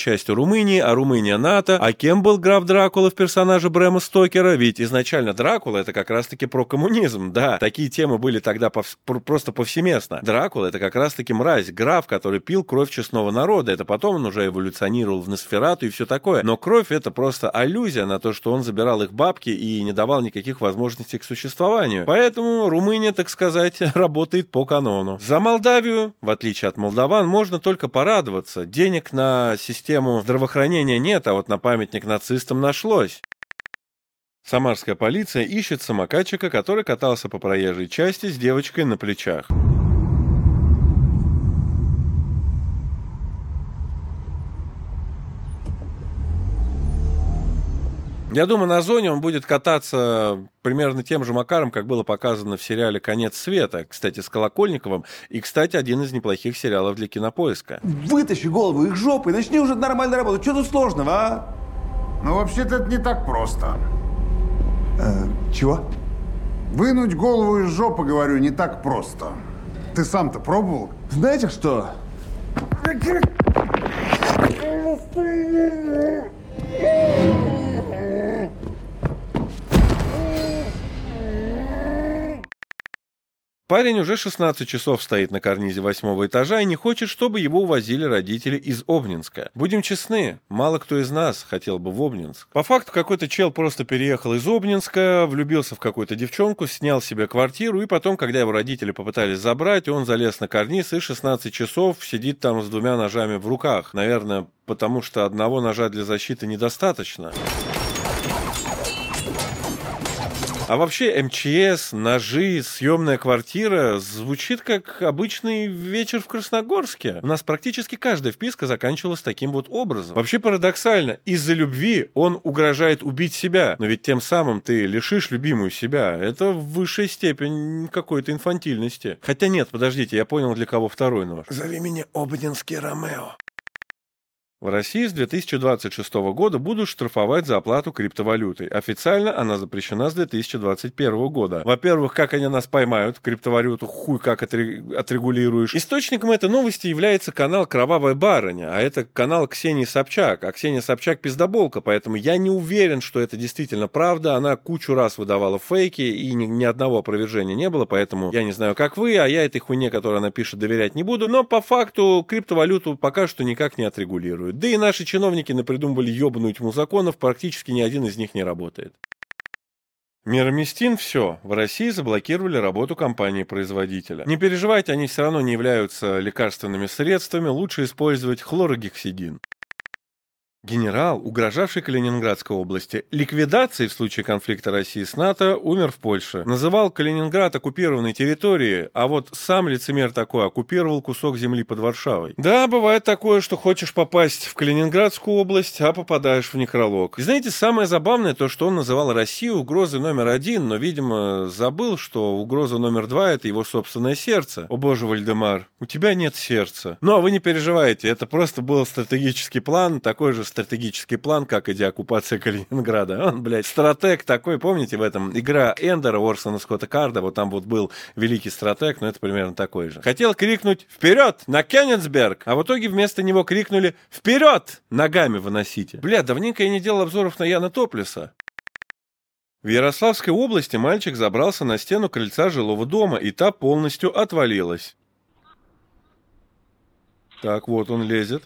частью Румынии, а Румыния НАТО. А кем был граф Дракула в персонаже Брэма Стокера? Ведь изначально Дракула — это как раз-таки про коммунизм. Да, такие темы были тогда просто повсеместно. Дракула — это как раз-таки мразь, граф, который пил кровь честного народа. Это потом он уже эволюционировал в Носферату и все такое. Но кровь — это просто аллюзия на то, что он забирал их бабки и не давал никаких возможностей к существованию. Поэтому Румыния, так сказать, работает по канону. За Молдавию, в отличие от молдаван, можно только порадоваться. Денег на систему здравоохранения нет, а вот на памятник нацистам нашлось. Самарская полиция ищет самокатчика, который катался по проезжей части с девочкой на плечах. Я думаю, на зоне он будет кататься примерно тем же макаром, как было показано в сериале «Конец света», кстати, с Колокольниковым, и, кстати, один из неплохих сериалов для Кинопоиска. Вытащи голову их жопы и начни уже нормально работать. Что тут сложного, а? Ну, вообще-то это не так просто. Чего? Вынуть голову из жопы, говорю, не так просто. Ты сам-то пробовал? Знаете что? Парень уже 16 часов стоит на карнизе 8-го этажа и не хочет, чтобы его увозили родители из Обнинска. Будем честны, мало кто из нас хотел бы в Обнинск. По факту, какой-то чел просто переехал из Обнинска, влюбился в какую-то девчонку, снял себе квартиру, и потом, когда его родители попытались забрать, он залез на карниз и 16 часов сидит там с 2 ножами в руках. Наверное, потому что одного ножа для защиты недостаточно. А вообще МЧС, ножи, съемная квартира звучит как обычный вечер в Красногорске. У нас практически каждая вписка заканчивалась таким вот образом. Вообще парадоксально, из-за любви он угрожает убить себя, но ведь тем самым ты лишишь любимую себя. Это в высшей степени какой-то инфантильности. Хотя нет, подождите, я понял, для кого второй нож. Зови меня Обнинский Ромео. В России с 2026 года будут штрафовать за оплату криптовалютой. Официально она запрещена с 2021 года. Во-первых, как они нас поймают, криптовалюту хуй как отрегулируешь. Источником этой новости является канал «Кровавая барыня», а это канал Ксении Собчак. А Ксения Собчак пиздоболка, поэтому я не уверен, что это действительно правда. Она кучу раз выдавала фейки, и ни одного опровержения не было, поэтому я не знаю, как вы, а я этой хуйне, которую она пишет, доверять не буду. Но по факту криптовалюту пока что никак не отрегулируют. Да и наши чиновники напридумывали ебаную тьму законов, практически ни один из них не работает. Мироместин — все. В России заблокировали работу компании-производителя. Не переживайте, они все равно не являются лекарственными средствами, лучше использовать хлорогексидин. Генерал, угрожавший Калининградской области ликвидацией в случае конфликта России с НАТО, умер в Польше. Называл Калининград оккупированной территорией, а вот сам лицемер такой оккупировал кусок земли под Варшавой. Да, бывает такое, что хочешь попасть в Калининградскую область, а попадаешь в некролог. И знаете, самое забавное то, что он называл Россию угрозой номер 1, но, видимо, забыл, что угроза номер 2 — это его собственное сердце. О боже, Вальдемар, у тебя нет сердца. Ну, а вы не переживайте, это просто был стратегический план, такой же стратегический план, как и деоккупация Калининграда. Он, блядь, стратег такой, помните, в этом игра Эндера Орсона Скотта Карда, вот там вот был великий стратег, но это примерно такой же. Хотел крикнуть «Вперед! На Кёнигсберг!», а в итоге вместо него крикнули «Вперед! Ногами выносите!». Бля, давненько я не делал обзоров на Яна Топлеса. В Ярославской области мальчик забрался на стену крыльца жилого дома, и та полностью отвалилась. Так, вот он лезет.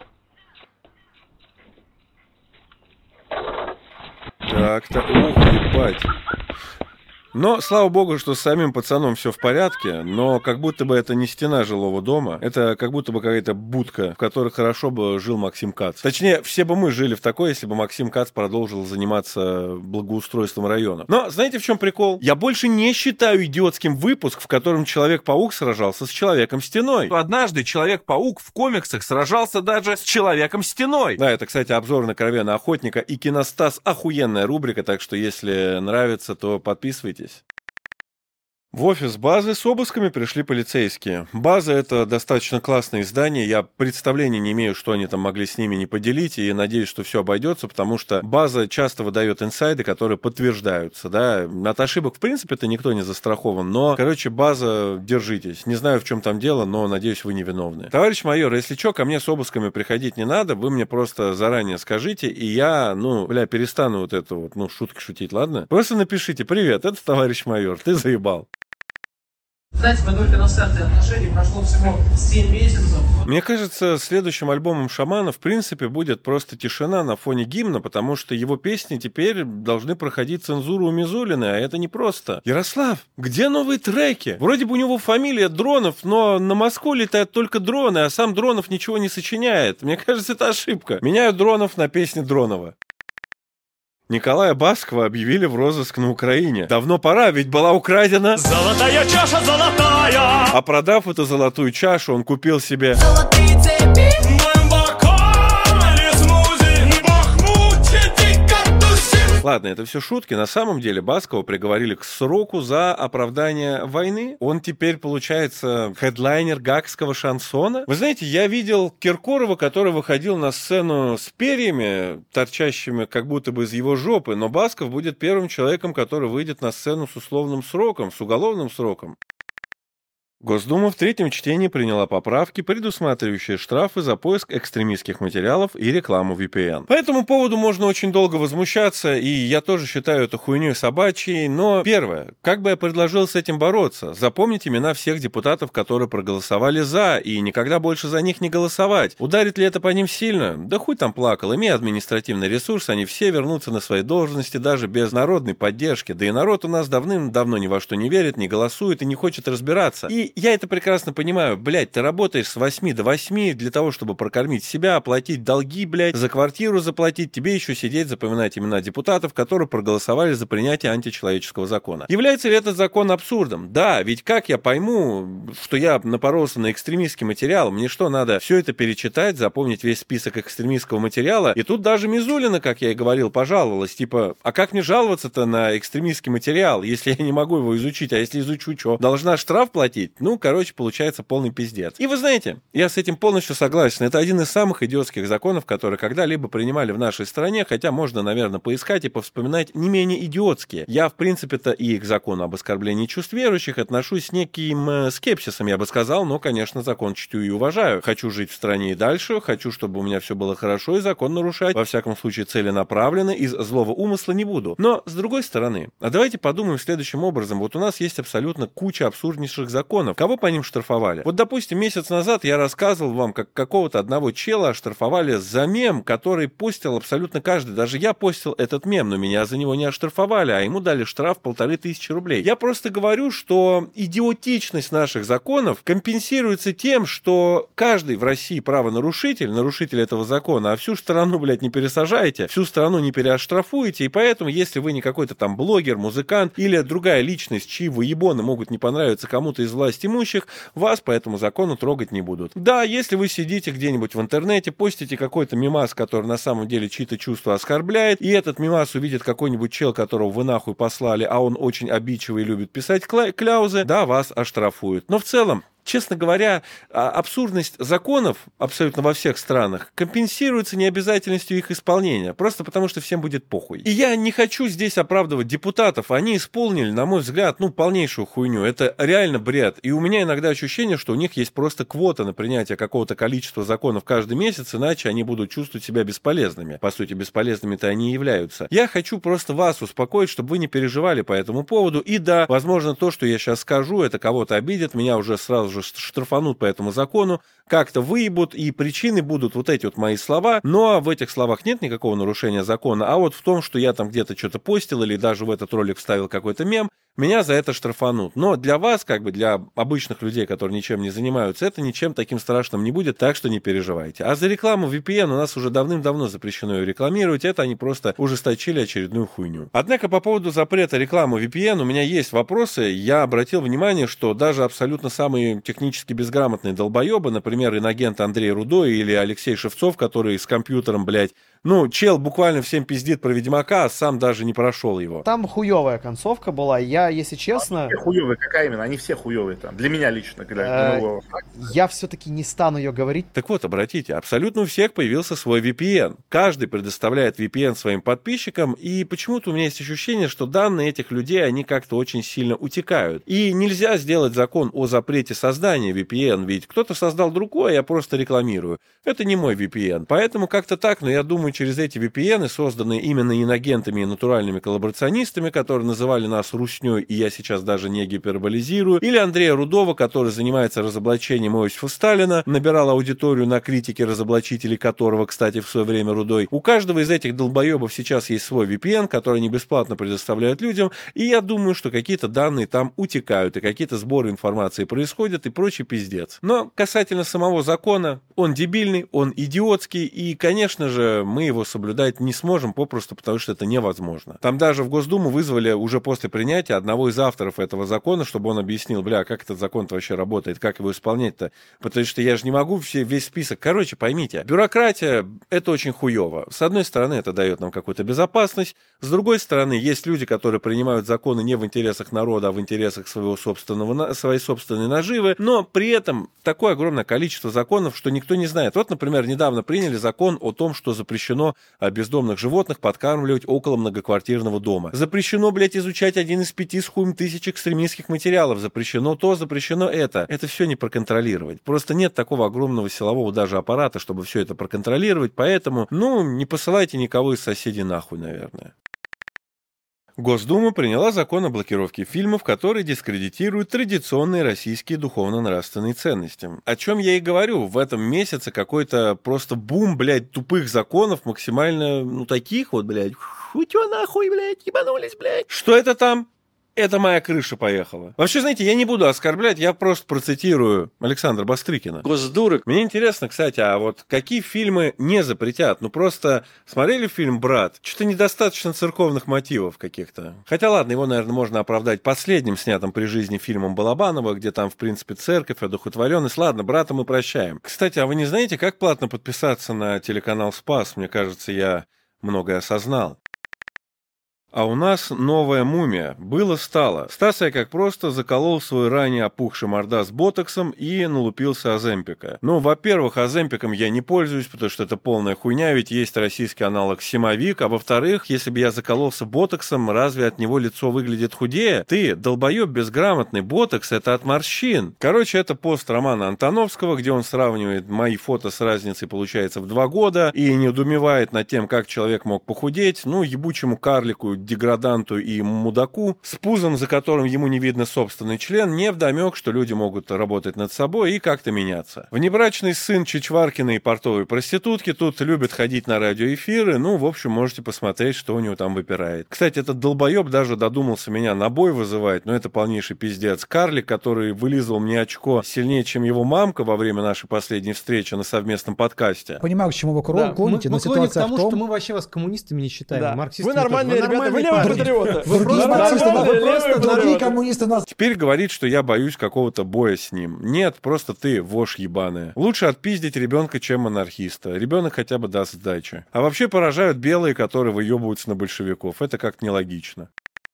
Так, ох, ебать. Но, слава богу, что с самим пацаном все в порядке, но как будто бы это не стена жилого дома, это как будто бы какая-то будка, в которой хорошо бы жил Максим Кац. Точнее, все бы мы жили в такой, если бы Максим Кац продолжил заниматься благоустройством района. Но знаете, в чем прикол? Я больше не считаю идиотским выпуск, в котором Человек-паук сражался с Человеком-стеной. Однажды Человек-паук в комиксах сражался даже с Человеком-стеной. Да, это, кстати, обзор на Кровена Охотника и Киностас — охуенная рубрика, так что если нравится, то подписывайтесь. В офис базы с обысками пришли полицейские. База — это достаточно классное издание, я представления не имею, что они там могли с ними не поделить, и надеюсь, что все обойдется, потому что база часто выдает инсайды, которые подтверждаются, да. От ошибок, в принципе-то, никто не застрахован, но, короче, база, держитесь. Не знаю, в чем там дело, но, надеюсь, вы невиновны. Товарищ майор, если что, ко мне с обысками приходить не надо, вы мне просто заранее скажите, и я, перестану вот это вот, шутки шутить, ладно? Просто напишите: привет, это товарищ майор, ты заебал. Знаете, мы только на старте отношений, прошло всего 7 месяцев. Мне кажется, следующим альбомом Шамана, в принципе, будет просто тишина на фоне гимна, потому что его песни теперь должны проходить цензуру у Мизулины, а это непросто. Ярослав, где новые треки? Вроде бы у него фамилия Дронов, но на Москву летают только дроны, а сам Дронов ничего не сочиняет. Мне кажется, это ошибка. Меняю Дронов на песни Дронова. Николая Баскова объявили в розыск на Украине. Давно пора, ведь была украдена золотая чаша, золотая. А продав эту золотую чашу, он купил себе Золотые цепи. Ладно, это все шутки. На самом деле Баскова приговорили к сроку за оправдание войны. Он теперь, получается, хедлайнер гаагского шансона. Вы знаете, я видел Киркорова, который выходил на сцену с перьями, торчащими как будто бы из его жопы, но Басков будет первым человеком, который выйдет на сцену с условным сроком, с уголовным сроком. Госдума в третьем чтении приняла поправки, предусматривающие штрафы за поиск экстремистских материалов и рекламу VPN. По этому поводу можно очень долго возмущаться, и я тоже считаю эту хуйню собачьей, но первое, как бы я предложил с этим бороться? Запомнить имена всех депутатов, которые проголосовали за, и никогда больше за них не голосовать. Ударит ли это по ним сильно? Да хуй там плакал, имея административный ресурс, они все вернутся на свои должности даже без народной поддержки, да и народ у нас давным-давно ни во что не верит, не голосует и не хочет разбираться. И я это прекрасно понимаю. Блядь, ты работаешь с 8 до 8 для того, чтобы прокормить себя, оплатить долги, блядь, за квартиру заплатить, тебе еще сидеть, запоминать имена депутатов, которые проголосовали за принятие античеловеческого закона. Является ли этот закон абсурдом? Да, ведь как я пойму, что я напоролся на экстремистский материал? Мне что, надо все это перечитать, запомнить весь список экстремистского материала? И тут даже Мизулина, как я и говорил, пожаловалась, типа, а как мне жаловаться-то на экстремистский материал, если я не могу его изучить, а если изучу, что, должна штраф платить? Получается полный пиздец. И вы знаете, я с этим полностью согласен. Это один из самых идиотских законов, которые когда-либо принимали в нашей стране, хотя можно, наверное, поискать и повспоминать не менее идиотские. Я, в принципе-то, и к закону об оскорблении чувств верующих отношусь с неким скепсисом, я бы сказал, но, конечно, закон чтю и уважаю. Хочу жить в стране и дальше, хочу, чтобы у меня все было хорошо, и закон нарушать, во всяком случае, целенаправленно, из злого умысла не буду. Но, с другой стороны, а давайте подумаем следующим образом. Вот у нас есть абсолютно куча абсурднейших законов. Кого по ним штрафовали? Вот, допустим, месяц назад я рассказывал вам, как какого-то одного чела оштрафовали за мем, который постил абсолютно каждый. Даже я постил этот мем, но меня за него не оштрафовали, а ему дали штраф 1500 рублей. Я просто говорю, что идиотичность наших законов компенсируется тем, что каждый в России правонарушитель, нарушитель этого закона, а всю страну, блядь, не пересажаете, всю страну не переоштрафуете, и поэтому, если вы не какой-то там блогер, музыкант или другая личность, чьи выебоны могут не понравиться кому-то из власти имущих, вас по этому закону трогать не будут. Да, если вы сидите где-нибудь в интернете, постите какой-то мемас, который на самом деле чьи-то чувства оскорбляет, и этот мемас увидит какой-нибудь чел, которого вы нахуй послали, а он очень обидчивый и любит писать кляузы, да, вас оштрафуют. Но в целом, честно говоря, абсурдность законов абсолютно во всех странах компенсируется необязательностью их исполнения, просто потому что всем будет похуй. И я не хочу здесь оправдывать депутатов, они исполнили, на мой взгляд, полнейшую хуйню, это реально бред. И у меня иногда ощущение, что у них есть просто квота на принятие какого-то количества законов каждый месяц, иначе они будут чувствовать себя бесполезными. По сути, бесполезными-то они и являются. Я хочу просто вас успокоить, чтобы вы не переживали по этому поводу, и да, возможно, то, что я сейчас скажу, это кого-то обидит, меня уже сразу же штрафанут по этому закону, как-то выебут, и причины будут вот эти вот мои слова, но в этих словах нет никакого нарушения закона, а вот в том, что я там где-то что-то постил или даже в этот ролик вставил какой-то мем, меня за это штрафанут. Но для вас, как бы для обычных людей, которые ничем не занимаются, это ничем таким страшным не будет, так что не переживайте. А за рекламу VPN у нас уже давным-давно запрещено ее рекламировать, это они просто ужесточили очередную хуйню. Однако по поводу запрета рекламы VPN у меня есть вопросы. Я обратил внимание, что даже абсолютно самые технически безграмотные долбоебы, например, инагент Андрей Рудой или Алексей Шевцов, который с компьютером, блядь, ну, чел буквально всем пиздит про Ведьмака, а сам даже не прошел его. Там хуевая концовка была, я, если честно... Хуевые, какая именно? Они все хуевые там, для меня лично. Я все-таки не стану ее говорить. Так вот, обратите, абсолютно у всех появился свой VPN. Каждый предоставляет VPN своим подписчикам, и почему-то у меня есть ощущение, что данные этих людей, они как-то очень сильно утекают. И нельзя сделать закон о запрете создания VPN, ведь кто-то создал другой, а я просто рекламирую. Это не мой VPN. Поэтому как-то так, но я думаю, через эти VPN, созданные именно инагентами и натуральными коллаборационистами, которые называли нас руснёй, и я сейчас даже не гиперболизирую, или Андрея Рудова, который занимается разоблачением Иосифа Сталина, набирал аудиторию на критике разоблачителей которого, кстати, в свое время Рудой. У каждого из этих долбоебов сейчас есть свой VPN, который они бесплатно предоставляют людям, и я думаю, что какие-то данные там утекают, и какие-то сборы информации происходят, и прочий пиздец. Но касательно самого закона, он дебильный, он идиотский, и, конечно же, мы его соблюдать не сможем, попросту потому, что это невозможно. Там даже в Госдуму вызвали уже после принятия одного из авторов этого закона, чтобы он объяснил, бля, как этот закон-то вообще работает, как его исполнять-то, потому что я же не могу весь список. Короче, поймите, бюрократия — это очень хуево. С одной стороны, это дает нам какую-то безопасность, с другой стороны, есть люди, которые принимают законы не в интересах народа, а в интересах своей собственной наживы, но при этом такое огромное количество законов, что никто не знает. Вот, например, недавно приняли закон о том, что запрещено бездомных животных подкармливать около многоквартирного дома. Запрещено, блядь, изучать 1 из 5 с хуем тысяч экстремистских материалов. Запрещено то, запрещено это. Это все не проконтролировать. Просто нет такого огромного силового даже аппарата, чтобы все это проконтролировать, поэтому, не посылайте никого из соседей нахуй, наверное. Госдума приняла закон о блокировке фильмов, который дискредитирует традиционные российские духовно-нравственные ценности. О чем я и говорю, в этом месяце какой-то просто бум, блядь, тупых законов, максимально, таких вот, блядь, чё нахуй, блядь, ебанулись, блядь. Что это там? Это моя крыша поехала. Вообще, знаете, я не буду оскорблять, я просто процитирую Александра Бастрыкина. Госдурок. Мне интересно, кстати, а вот какие фильмы не запретят? Просто смотрели фильм «Брат»? Что-то недостаточно церковных мотивов каких-то. Хотя ладно, его, наверное, можно оправдать последним снятым при жизни фильмом Балабанова, где там, в принципе, церковь, одухотворенность. Ладно, «Брата» мы прощаем. Кстати, а вы не знаете, как платно подписаться на телеканал «Спас»? Мне кажется, я многое осознал. А у нас новая мумия. Было-стало. Стас, я как просто заколол свой ранее опухший мордас ботоксом и налупился Оземпика. Во-первых, Оземпиком я не пользуюсь, потому что это полная хуйня, ведь есть российский аналог Симовик. А во-вторых, если бы я закололся ботоксом, разве от него лицо выглядит худее? Ты, долбоеб безграмотный, ботокс — это от морщин. Короче, это пост Романа Антоновского, где он сравнивает мои фото с разницей, получается, в 2 года и недоумевает над тем, как человек мог похудеть. Ебучему карлику, деграданту и мудаку, с пузом, за которым ему не видно собственный член, невдомек, что люди могут работать над собой и как-то меняться. Внебрачный сын Чичваркина и портовой проститутки тут любит ходить на радиоэфиры, в общем, можете посмотреть, что у него там выпирает. Кстати, этот долбоеб даже додумался меня на бой вызывать, но это полнейший пиздец. Карлик, который вылизывал мне очко сильнее, чем его мамка во время нашей последней встречи на совместном подкасте. Понимаю, к чему вы клоните, но ситуация к тому, что мы вообще вас коммунистами не считаем. Да. Марксисты вы нормальные ребята, вы левые патриоты. Вы просто другие коммунисты нас. Теперь говорит, что я боюсь какого-то боя с ним. Нет, просто ты вошь ебаная. Лучше отпиздить ребенка, чем анархиста. Ребенок хотя бы даст сдачи. А вообще поражают белые, которые выебываются на большевиков. Это как-то нелогично.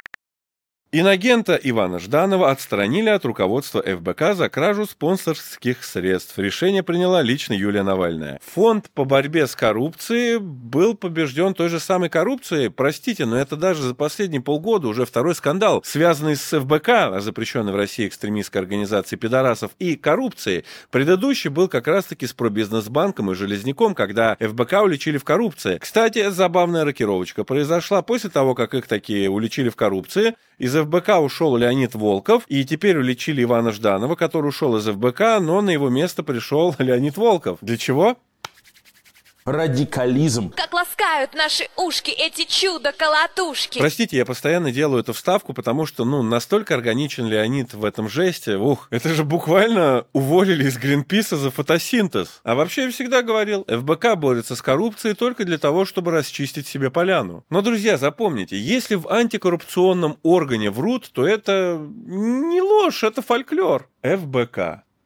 Инагента Ивана Жданова отстранили от руководства ФБК за кражу спонсорских средств. Решение приняла лично Юлия Навальная. Фонд по борьбе с коррупцией был побежден той же самой коррупцией. Простите, но это даже за последние полгода уже второй скандал, связанный с ФБК, запрещенной в России экстремистской организацией пидорасов, и коррупцией. Предыдущий был как раз-таки с Пробизнесбанком и Железняком, когда ФБК уличили в коррупции. Кстати, забавная рокировочка произошла после того, как их такие уличили в коррупции. Из ФБК ушел Леонид Волков, и теперь уличили Ивана Жданова, который ушел из ФБК, но на его место пришел Леонид Волков. Для чего? Радикализм. Как ласкают наши ушки эти чудо-колотушки. Простите, я постоянно делаю эту вставку, потому что, настолько органичен Леонид в этом жесте. Это же буквально уволили из Гринписа за фотосинтез. А вообще я всегда говорил, ФБК борется с коррупцией только для того, чтобы расчистить себе поляну. Но, друзья, запомните, если в антикоррупционном органе врут, то это не ложь, это фольклор. ФБК.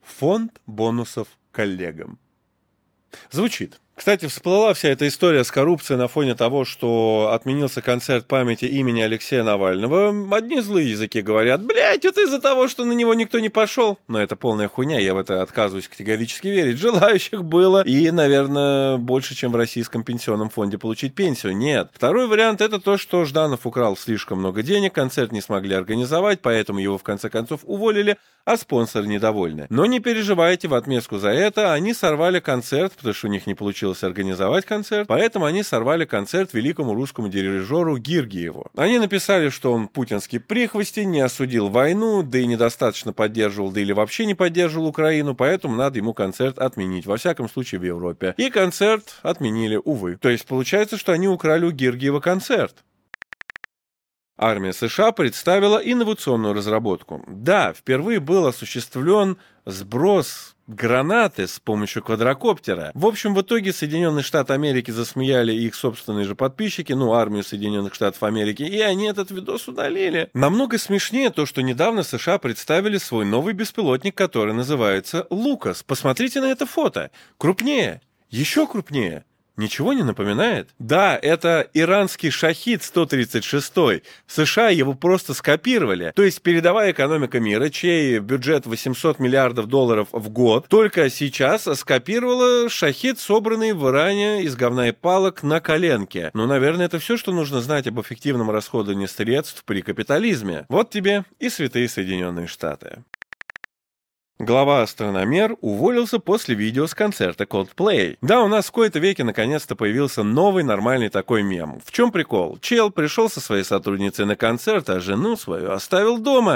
Фонд бонусов коллегам. Звучит. Кстати, всплыла вся эта история с коррупцией на фоне того, что отменился концерт памяти имени Алексея Навального. Одни злые языки говорят, блядь, это из-за того, что на него никто не пошел. Но это полная хуйня, я в это отказываюсь категорически верить. Желающих было и, наверное, больше, чем в российском пенсионном фонде получить пенсию. Нет. Второй вариант — это то, что Жданов украл слишком много денег, концерт не смогли организовать, поэтому его в конце концов уволили, а спонсоры недовольны. Но не переживайте, в отместку за это они сорвали концерт, потому что у них не получилось организовать концерт, поэтому они сорвали концерт великому русскому дирижеру Гиргиеву. Они написали, что он путинский прихвостень, не осудил войну, да и недостаточно поддерживал, да или вообще не поддерживал Украину, поэтому надо ему концерт отменить, во всяком случае в Европе. И концерт отменили, увы. То есть получается, что они украли у Гиргиева концерт. Армия США представила инновационную разработку. Да, впервые был осуществлен сброс гранаты с помощью квадрокоптера. В общем, в итоге Соединенные Штаты Америки засмеяли их собственные же подписчики, армию Соединенных Штатов Америки, и они этот видос удалили. Намного смешнее то, что недавно США представили свой новый беспилотник, который называется «Лукас». Посмотрите на это фото. Крупнее. Еще крупнее. Ничего не напоминает? Да, это иранский «Шахид-136». В США его просто скопировали. То есть передовая экономика мира, чей бюджет $800 миллиардов в год, только сейчас скопировала «Шахид», собранный в Иране из говна и палок на коленке. Наверное, это все, что нужно знать об эффективном расходовании средств при капитализме. Вот тебе и святые Соединенные Штаты. Глава «Астрономер» уволился после видео с концерта Coldplay. Да, у нас в кои-то веке наконец-то появился новый нормальный такой мем. В чем прикол? Чел пришел со своей сотрудницей на концерт, а жену свою оставил дома.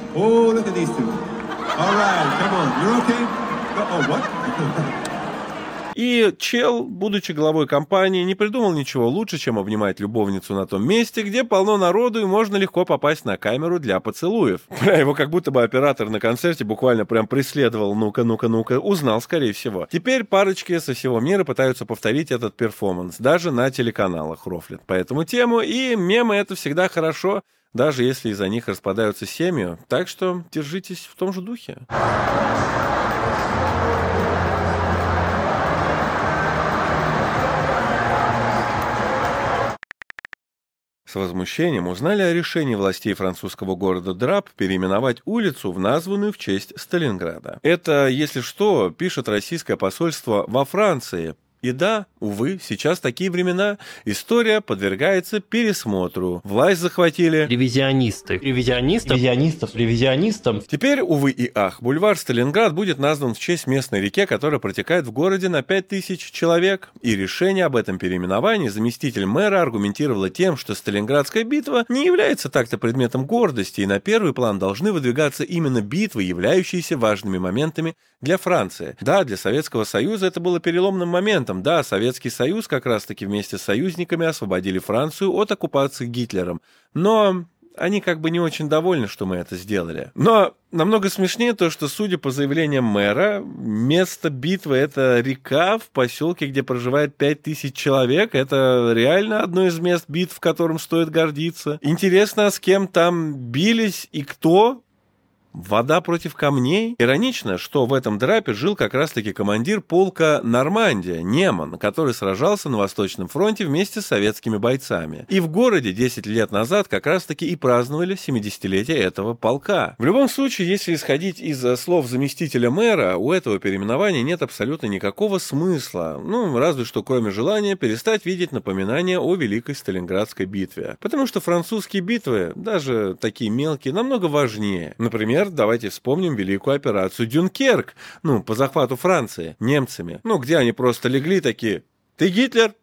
И чел, будучи главой компании, не придумал ничего лучше, чем обнимать любовницу на том месте, где полно народу и можно легко попасть на камеру для поцелуев. Его как будто бы оператор на концерте буквально прям преследовал. Ну-ка, узнал, скорее всего. Теперь парочки со всего мира пытаются повторить этот перформанс. Даже на телеканалах рофлят по этому тему. И мемы — это всегда хорошо, даже если из-за них распадаются семьи. Так что держитесь в том же духе. С возмущением узнали о решении властей французского города Драп переименовать улицу в названную в честь Сталинграда. Это, если что, пишет российское посольство во Франции. И да, увы, сейчас такие времена. История подвергается пересмотру. Власть захватили ревизионистам. Теперь, увы и ах, бульвар Сталинград будет назван в честь местной реки, которая протекает в городе на 5000 человек. И решение об этом переименовании заместитель мэра аргументировала тем, что Сталинградская битва не является так-то предметом гордости, и на первый план должны выдвигаться именно битвы, являющиеся важными моментами для Франции. Да, для Советского Союза это было переломным моментом. Да, Советский Союз как раз-таки вместе с союзниками освободили Францию от оккупации Гитлером. Но они как бы не очень довольны, что мы это сделали. Но намного смешнее то, что, судя по заявлениям мэра, место битвы — это река в поселке, где проживает 5000 человек. Это реально одно из мест битв, которым стоит гордиться. Интересно, а с кем там бились и кто? Вода против камней? Иронично, что в этом драпе жил как раз-таки командир полка Нормандия, Неман, который сражался на Восточном фронте вместе с советскими бойцами. И в городе 10 лет назад как раз-таки и праздновали 70-летие этого полка. В любом случае, если исходить из слов заместителя мэра, у этого переименования нет абсолютно никакого смысла. Разве что кроме желания перестать видеть напоминания о Великой Сталинградской битве. Потому что французские битвы, даже такие мелкие, намного важнее. Например, давайте вспомним великую операцию Дюнкерк, по захвату Франции немцами. Где они просто легли такие: «Ты Гитлер?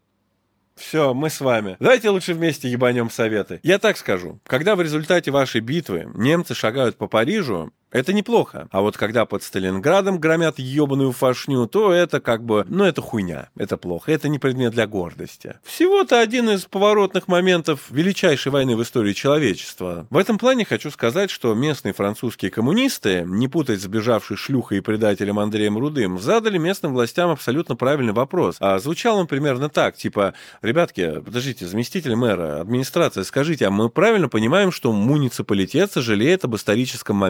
Все, мы с вами. Давайте лучше вместе ебанем советы». Я так скажу. Когда в результате вашей битвы немцы шагают по Парижу, это неплохо. А вот когда под Сталинградом громят ебаную фашню, то это как бы, это хуйня. Это плохо. Это не предмет для гордости. Всего-то один из поворотных моментов величайшей войны в истории человечества. В этом плане хочу сказать, что местные французские коммунисты, не путать с сбежавшей шлюхой и предателем Андреем Рудым, задали местным властям абсолютно правильный вопрос. А звучал он примерно так, типа: ребятки, подождите, заместитель мэра, администрация, скажите, а мы правильно понимаем, что муниципалитет сожалеет об историческом моменте,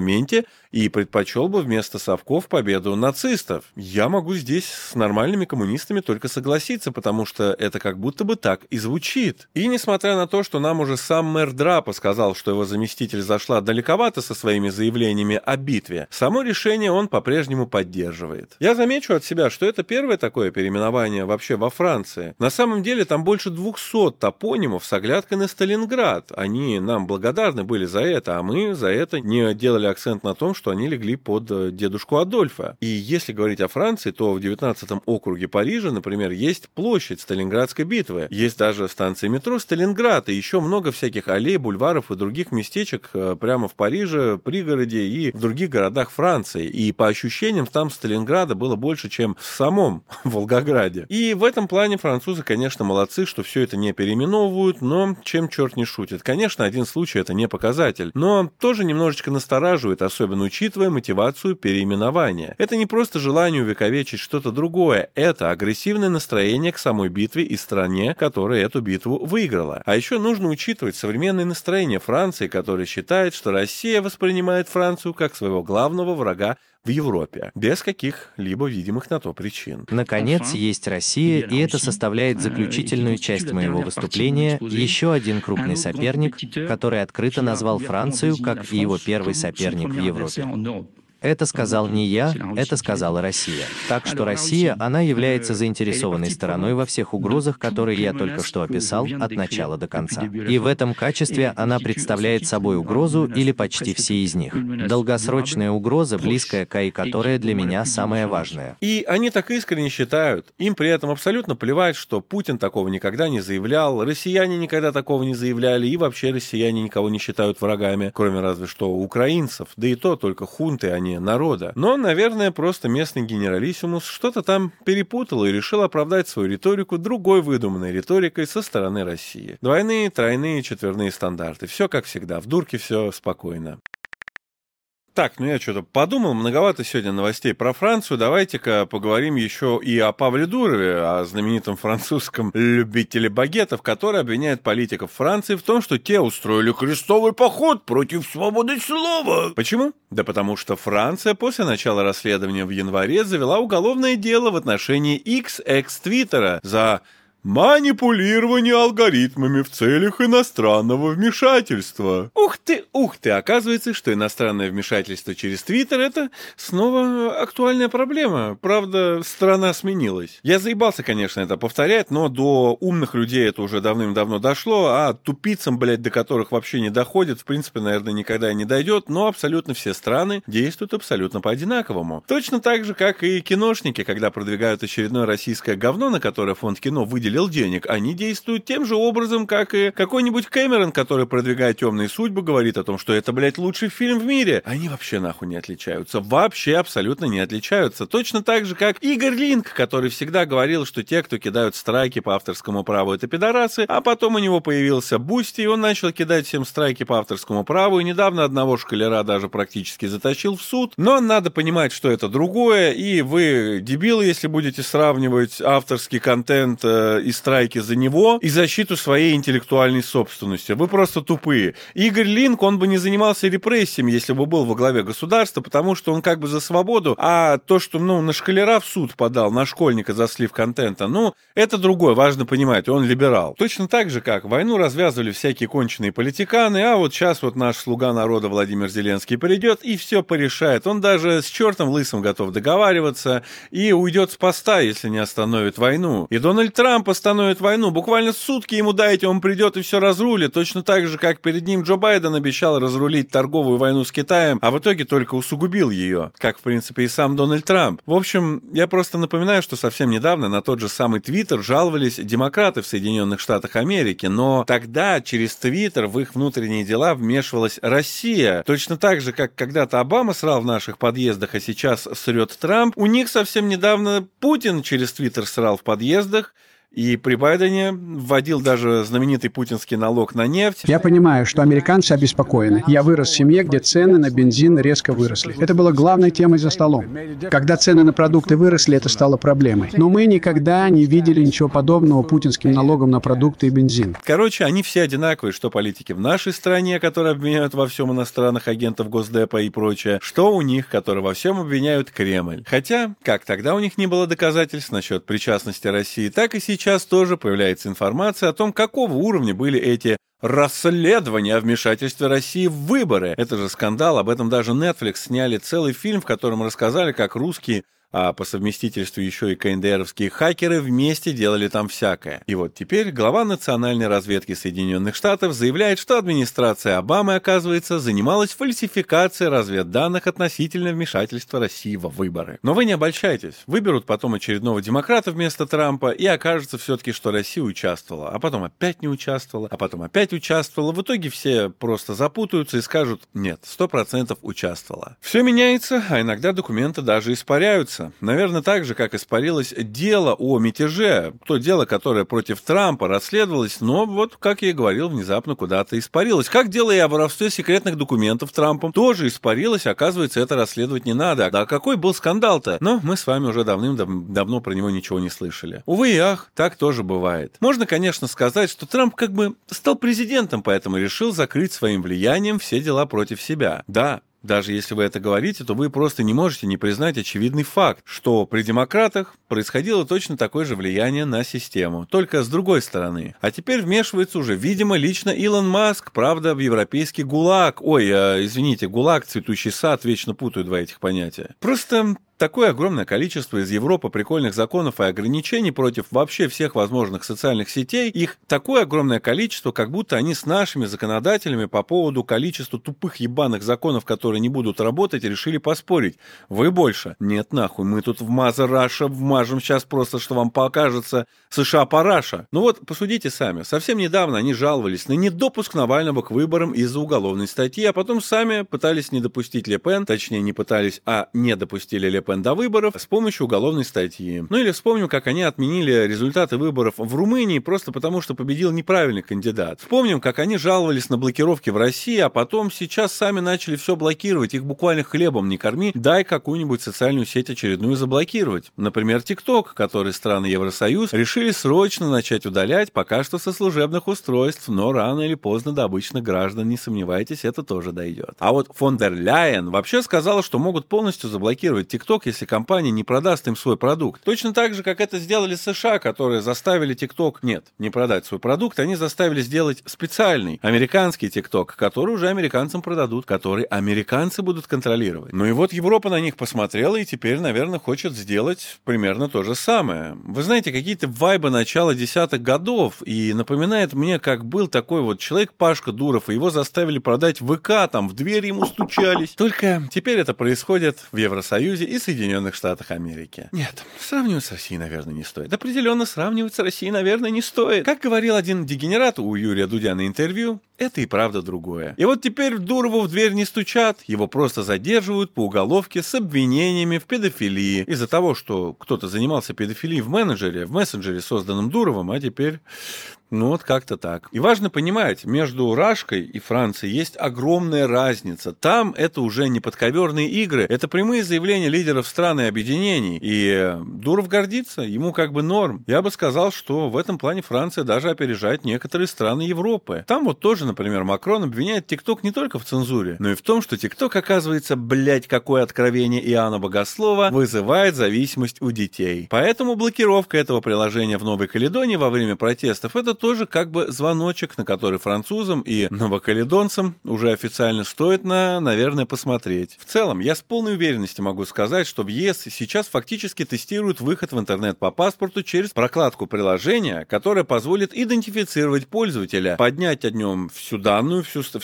и предпочел бы вместо совков победу нацистов. Я могу здесь с нормальными коммунистами только согласиться, потому что это как будто бы так и звучит. И несмотря на то, что нам уже сам мэр Драпа сказал, что его заместитель зашла далековато со своими заявлениями о битве, само решение он по-прежнему поддерживает. Я замечу от себя, что это первое такое переименование вообще во Франции. На самом деле там больше 200 топонимов с оглядкой на Сталинград. Они нам благодарны были за это, а мы за это не делали акцент на том, что они легли под дедушку Адольфа. И если говорить о Франции, то в 19-м округе Парижа, например, есть площадь Сталинградской битвы. Есть даже станция метро Сталинград и еще много всяких аллей, бульваров и других местечек прямо в Париже, пригороде и в других городах Франции. И по ощущениям там Сталинграда было больше, чем в самом Волгограде. И в этом плане французы, конечно, молодцы, что все это не переименовывают, но чем черт не шутит. Конечно, один случай это не показатель, но тоже немножечко настораживает, особенно учитывая мотивацию переименования. Это не просто желание увековечить что-то другое, это агрессивное настроение к самой битве и стране, которая эту битву выиграла. А еще нужно учитывать современное настроение Франции, которая считает, что Россия воспринимает Францию как своего главного врага в Европе, без каких-либо видимых на то причин. Наконец, есть Россия, и это составляет заключительную часть моего выступления, еще один крупный соперник, который открыто назвал Францию как и его первый соперник в Европе. Это сказал не я, это сказала Россия. Так что Россия, она является заинтересованной стороной во всех угрозах, которые я только что описал, от начала до конца. И в этом качестве она представляет собой угрозу или почти все из них. Долгосрочная угроза, близкая к и которая для меня самая важная. И они так искренне считают. Им при этом абсолютно плевать, что Путин такого никогда не заявлял, россияне никогда такого не заявляли, и вообще россияне никого не считают врагами, кроме разве что украинцев. Да и то только хунты, они народа. Но, наверное, просто местный генералиссимус что-то там перепутал и решил оправдать свою риторику другой выдуманной риторикой со стороны России. Двойные, тройные, четверные стандарты. Все как всегда. В дурке все спокойно. Так, ну я что-то подумал, многовато сегодня новостей про Францию. Давайте-ка поговорим еще и о Павле Дурове, о знаменитом французском любителе багетов, который обвиняет политиков Франции в том, что те устроили крестовый поход против свободы слова. Почему? Да потому что Франция после начала расследования в январе завела уголовное дело в отношении X, экс-твиттера, за манипулирование алгоритмами в целях иностранного вмешательства. Ух ты, оказывается, что иностранное вмешательство через Твиттер — это снова актуальная проблема. Правда, страна сменилась. Я заебался, конечно, это повторять, но до умных людей это уже давным-давно дошло, а тупицам, блядь, до которых вообще не доходит, в принципе, наверное, никогда и не дойдет, но абсолютно все страны действуют абсолютно по-одинаковому. Точно так же, как и киношники, когда продвигают очередное российское говно, на которое фонд кино выделил денег, они действуют тем же образом, как и какой-нибудь Кэмерон, который, продвигая «Темные судьбы», говорит о том, что это, блядь, лучший фильм в мире. Они вообще нахуй не отличаются. Вообще абсолютно не отличаются. Точно так же, как Игорь Линк, который всегда говорил, что те, кто кидают страйки по авторскому праву, это пидорасы, а потом у него появился Бусти, и он начал кидать всем страйки по авторскому праву, и недавно одного школяра даже практически затащил в суд. Но надо понимать, что это другое, и вы дебилы, если будете сравнивать авторский контент и страйки за него, и защиту своей интеллектуальной собственности. Вы просто тупые. Игорь Линк, он бы не занимался репрессиями, если бы был во главе государства, потому что он как бы за свободу, а то, что, на школяра в суд подал, на школьника за слив контента, это другое, важно понимать, он либерал. Точно так же, как войну развязывали всякие конченые политиканы, а вот сейчас вот наш слуга народа Владимир Зеленский придет и все порешает. Он даже с чертом лысым готов договариваться и уйдет с поста, если не остановит войну. И Дональд Трамп остановит войну. Буквально сутки ему дайте, он придет и все разрулит. Точно так же, как перед ним Джо Байден обещал разрулить торговую войну с Китаем, а в итоге только усугубил ее. Как, в принципе, и сам Дональд Трамп. В общем, я просто напоминаю, что совсем недавно на тот же самый Твиттер жаловались демократы в Соединенных Штатах Америки, но тогда через Твиттер в их внутренние дела вмешивалась Россия. Точно так же, как когда-то Обама срал в наших подъездах, а сейчас срет Трамп, у них совсем недавно Путин через Твиттер срал в подъездах. И при Байдене вводил даже знаменитый путинский налог на нефть. Я понимаю, что американцы обеспокоены. Я вырос в семье, где цены на бензин резко выросли. Это было главной темой за столом. Когда цены на продукты выросли, это стало проблемой. Но мы никогда не видели ничего подобного путинским налогам на продукты и бензин. Короче, они все одинаковые, что политики в нашей стране, которые обвиняют во всем иностранных агентов Госдепа и прочее, что у них, которые во всем обвиняют Кремль. Хотя, как тогда у них не было доказательств насчет причастности России, так и сейчас тоже появляется информация о том, какого уровня были эти расследования о вмешательстве России в выборы. Это же скандал, об этом даже Netflix сняли целый фильм, в котором рассказали, как русские, а по совместительству еще и КНДРовские хакеры вместе делали там всякое. И вот теперь глава национальной разведки Соединенных Штатов заявляет, что администрация Обамы, оказывается, занималась фальсификацией разведданных относительно вмешательства России во выборы. Но вы не обольщайтесь. Выберут потом очередного демократа вместо Трампа, и окажется все-таки, что Россия участвовала, а потом опять не участвовала, а потом опять участвовала. В итоге все просто запутаются и скажут: нет, 100% участвовала. Все меняется, а иногда документы даже испаряются. Наверное, так же, как испарилось дело о мятеже, то дело, которое против Трампа расследовалось, но вот, как я и говорил, внезапно куда-то испарилось. Как дело и о воровстве секретных документов Трампом тоже испарилось, оказывается, это расследовать не надо. Да какой был скандал-то? Но мы с вами уже давным-давно про него ничего не слышали. Увы и ах, так тоже бывает. Можно, конечно, сказать, что Трамп как бы стал президентом, поэтому решил закрыть своим влиянием все дела против себя. Да. Даже если вы это говорите, то вы просто не можете не признать очевидный факт, что при демократах происходило точно такое же влияние на систему, только с другой стороны. А теперь вмешивается уже, видимо, лично Илон Маск, правда, в европейский ГУЛАГ. Извините, ГУЛАГ, цветущий сад, вечно путаю два этих понятия. Просто такое огромное количество из Европы прикольных законов и ограничений против вообще всех возможных социальных сетей, их такое огромное количество, как будто они с нашими законодателями по поводу количества тупых ебаных законов, которые не будут работать, решили поспорить. Вы больше? Нет нахуй, мы тут в Mother Russia вмажем сейчас просто, что вам покажется США параша. Ну вот, посудите сами. Совсем недавно они жаловались на недопуск Навального к выборам из-за уголовной статьи, а потом сами пытались не допустить Ле Пен, точнее не пытались, а не допустили Ле Пен до выборов с помощью уголовной статьи. Ну или вспомним, как они отменили результаты выборов в Румынии просто потому, что победил неправильный кандидат. Вспомним, как они жаловались на блокировки в России, а потом сейчас сами начали все блокировать. Их буквально хлебом не корми, дай какую-нибудь социальную сеть очередную заблокировать. Например, ТикТок, который страны Евросоюз решили срочно начать удалять пока что со служебных устройств, но рано или поздно до обычных граждан, не сомневайтесь, это тоже дойдет. А вот фон дер Ляйен вообще сказала, что могут полностью заблокировать ТикТок, если компания не продаст им свой продукт. Точно так же, как это сделали США, которые заставили ТикТок, не продать свой продукт, они заставили сделать специальный американский ТикТок, который уже американцам продадут, который американцы будут контролировать. Ну и вот Европа на них посмотрела и теперь, наверное, хочет сделать примерно то же самое. Вы знаете, какие-то вайбы начала десятых годов, и напоминает мне, как был такой вот человек Пашка Дуров, и его заставили продать ВК, там в дверь ему стучались. Только теперь это происходит в Евросоюзе и Соединенных Штатах Америки. Нет, сравнивать с Россией, наверное, не стоит. Определенно сравнивать с Россией, наверное, не стоит. Как говорил один дегенерат у Юрия Дудя на интервью, это и правда другое. И вот теперь Дурову в дверь не стучат, его просто задерживают по уголовке с обвинениями в педофилии. Из-за того, что кто-то занимался педофилией в мессенджере, созданном Дуровым, а теперь... Ну вот как-то так. И важно понимать, между Рашкой и Францией есть огромная разница. Там это уже не подковерные игры, это прямые заявления лидеров стран и объединений. И Дуров гордится, ему как бы норм. Я бы сказал, что в этом плане Франция даже опережает некоторые страны Европы. Там вот тоже, например, Макрон обвиняет ТикТок не только в цензуре, но и в том, что ТикТок, оказывается, какое откровение Иоанна Богослова, вызывает зависимость у детей. Поэтому блокировка этого приложения в Новой Каледонии во время протестов — это тоже как бы звоночек, на который французам и новокаледонцам уже официально стоит, наверное, посмотреть. В целом, я с полной уверенностью могу сказать, что в ЕС сейчас фактически тестируют выход в интернет по паспорту через прокладку приложения, которая позволит идентифицировать пользователя, поднять о нем все данные,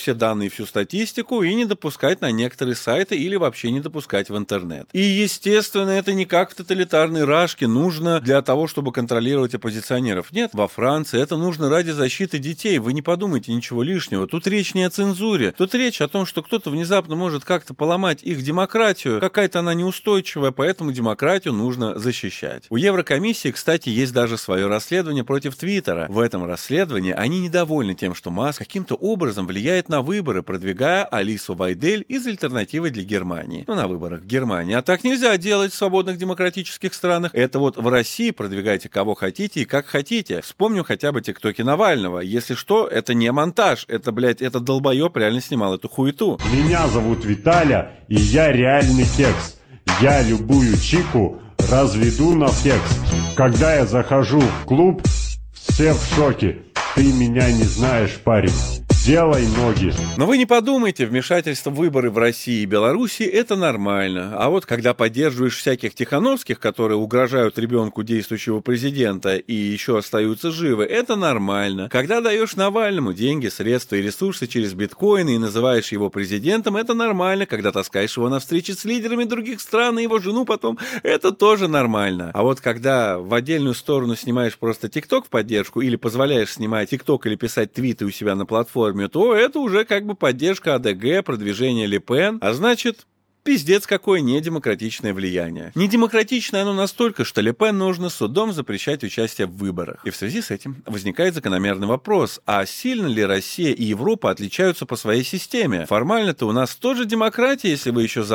всю статистику и не допускать на некоторые сайты или вообще не допускать в интернет. И, естественно, это не как в тоталитарной Рашке нужно для того, чтобы контролировать оппозиционеров. Нет, во Франции это нужно ради защиты детей. Вы не подумайте ничего лишнего. Тут речь не о цензуре. Тут речь о том, что кто-то внезапно может как-то поломать их демократию. Какая-то она неустойчивая, поэтому демократию нужно защищать. У Еврокомиссии, кстати, есть даже свое расследование против Твиттера. В этом расследовании они недовольны тем, что Маск каким-то образом влияет на выборы, продвигая Алису Вайдель из «Альтернативы для Германии». Ну, на выборах в Германии. А так нельзя делать в свободных демократических странах. Это вот в России продвигайте кого хотите и как хотите. Вспомню хотя бы тиктоки Навального. Если что, это не монтаж. Это, блядь, этот долбоеб реально снимал эту хуету. Меня зовут Виталя, и я реальный кекс. Я любую чику разведу на фекс. Когда я захожу в клуб, все в шоке. Ты меня не знаешь, парень. Делай ноги. Но вы не подумайте, вмешательство в выборы в России и Беларуси – это нормально. А вот когда поддерживаешь всяких Тихановских, которые угрожают ребенку действующего президента и еще остаются живы, это нормально. Когда даешь Навальному деньги, средства и ресурсы через биткоины и называешь его президентом, это нормально. Когда таскаешь его на встречи с лидерами других стран и его жену потом, это тоже нормально. А вот когда в отдельную сторону снимаешь просто ТикТок в поддержку или позволяешь снимать ТикТок или писать твиты у себя на платформе, то это уже как бы поддержка АДГ, продвижение Ле Пен, а значит... Пиздец, какое недемократичное влияние. Недемократичное оно настолько, что Ле Пен нужно судом запрещать участие в выборах. И в связи с этим возникает закономерный вопрос, а сильно ли Россия и Европа отличаются по своей системе? Формально-то у нас тоже демократия, если вы еще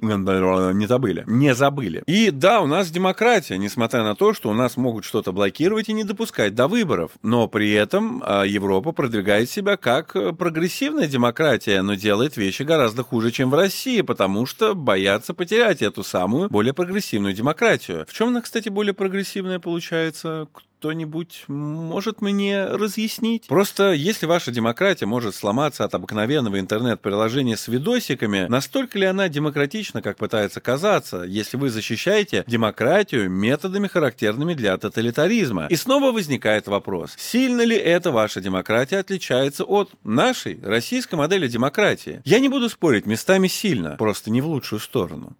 не забыли. И да, у нас демократия, несмотря на то, что у нас могут что-то блокировать и не допускать до выборов. Но при этом Европа продвигает себя как прогрессивная демократия, но делает вещи гораздо хуже, чем в России, потому что боятся потерять эту самую более прогрессивную демократию. В чем она, кстати, более прогрессивная получается? Кто-нибудь может мне разъяснить? Просто если ваша демократия может сломаться от обыкновенного интернет-приложения с видосиками, настолько ли она демократична, как пытается казаться, если вы защищаете демократию методами, характерными для тоталитаризма? И снова возникает вопрос, сильно ли эта ваша демократия отличается от нашей российской модели демократии? Я не буду спорить, местами сильно, просто не в лучшую сторону.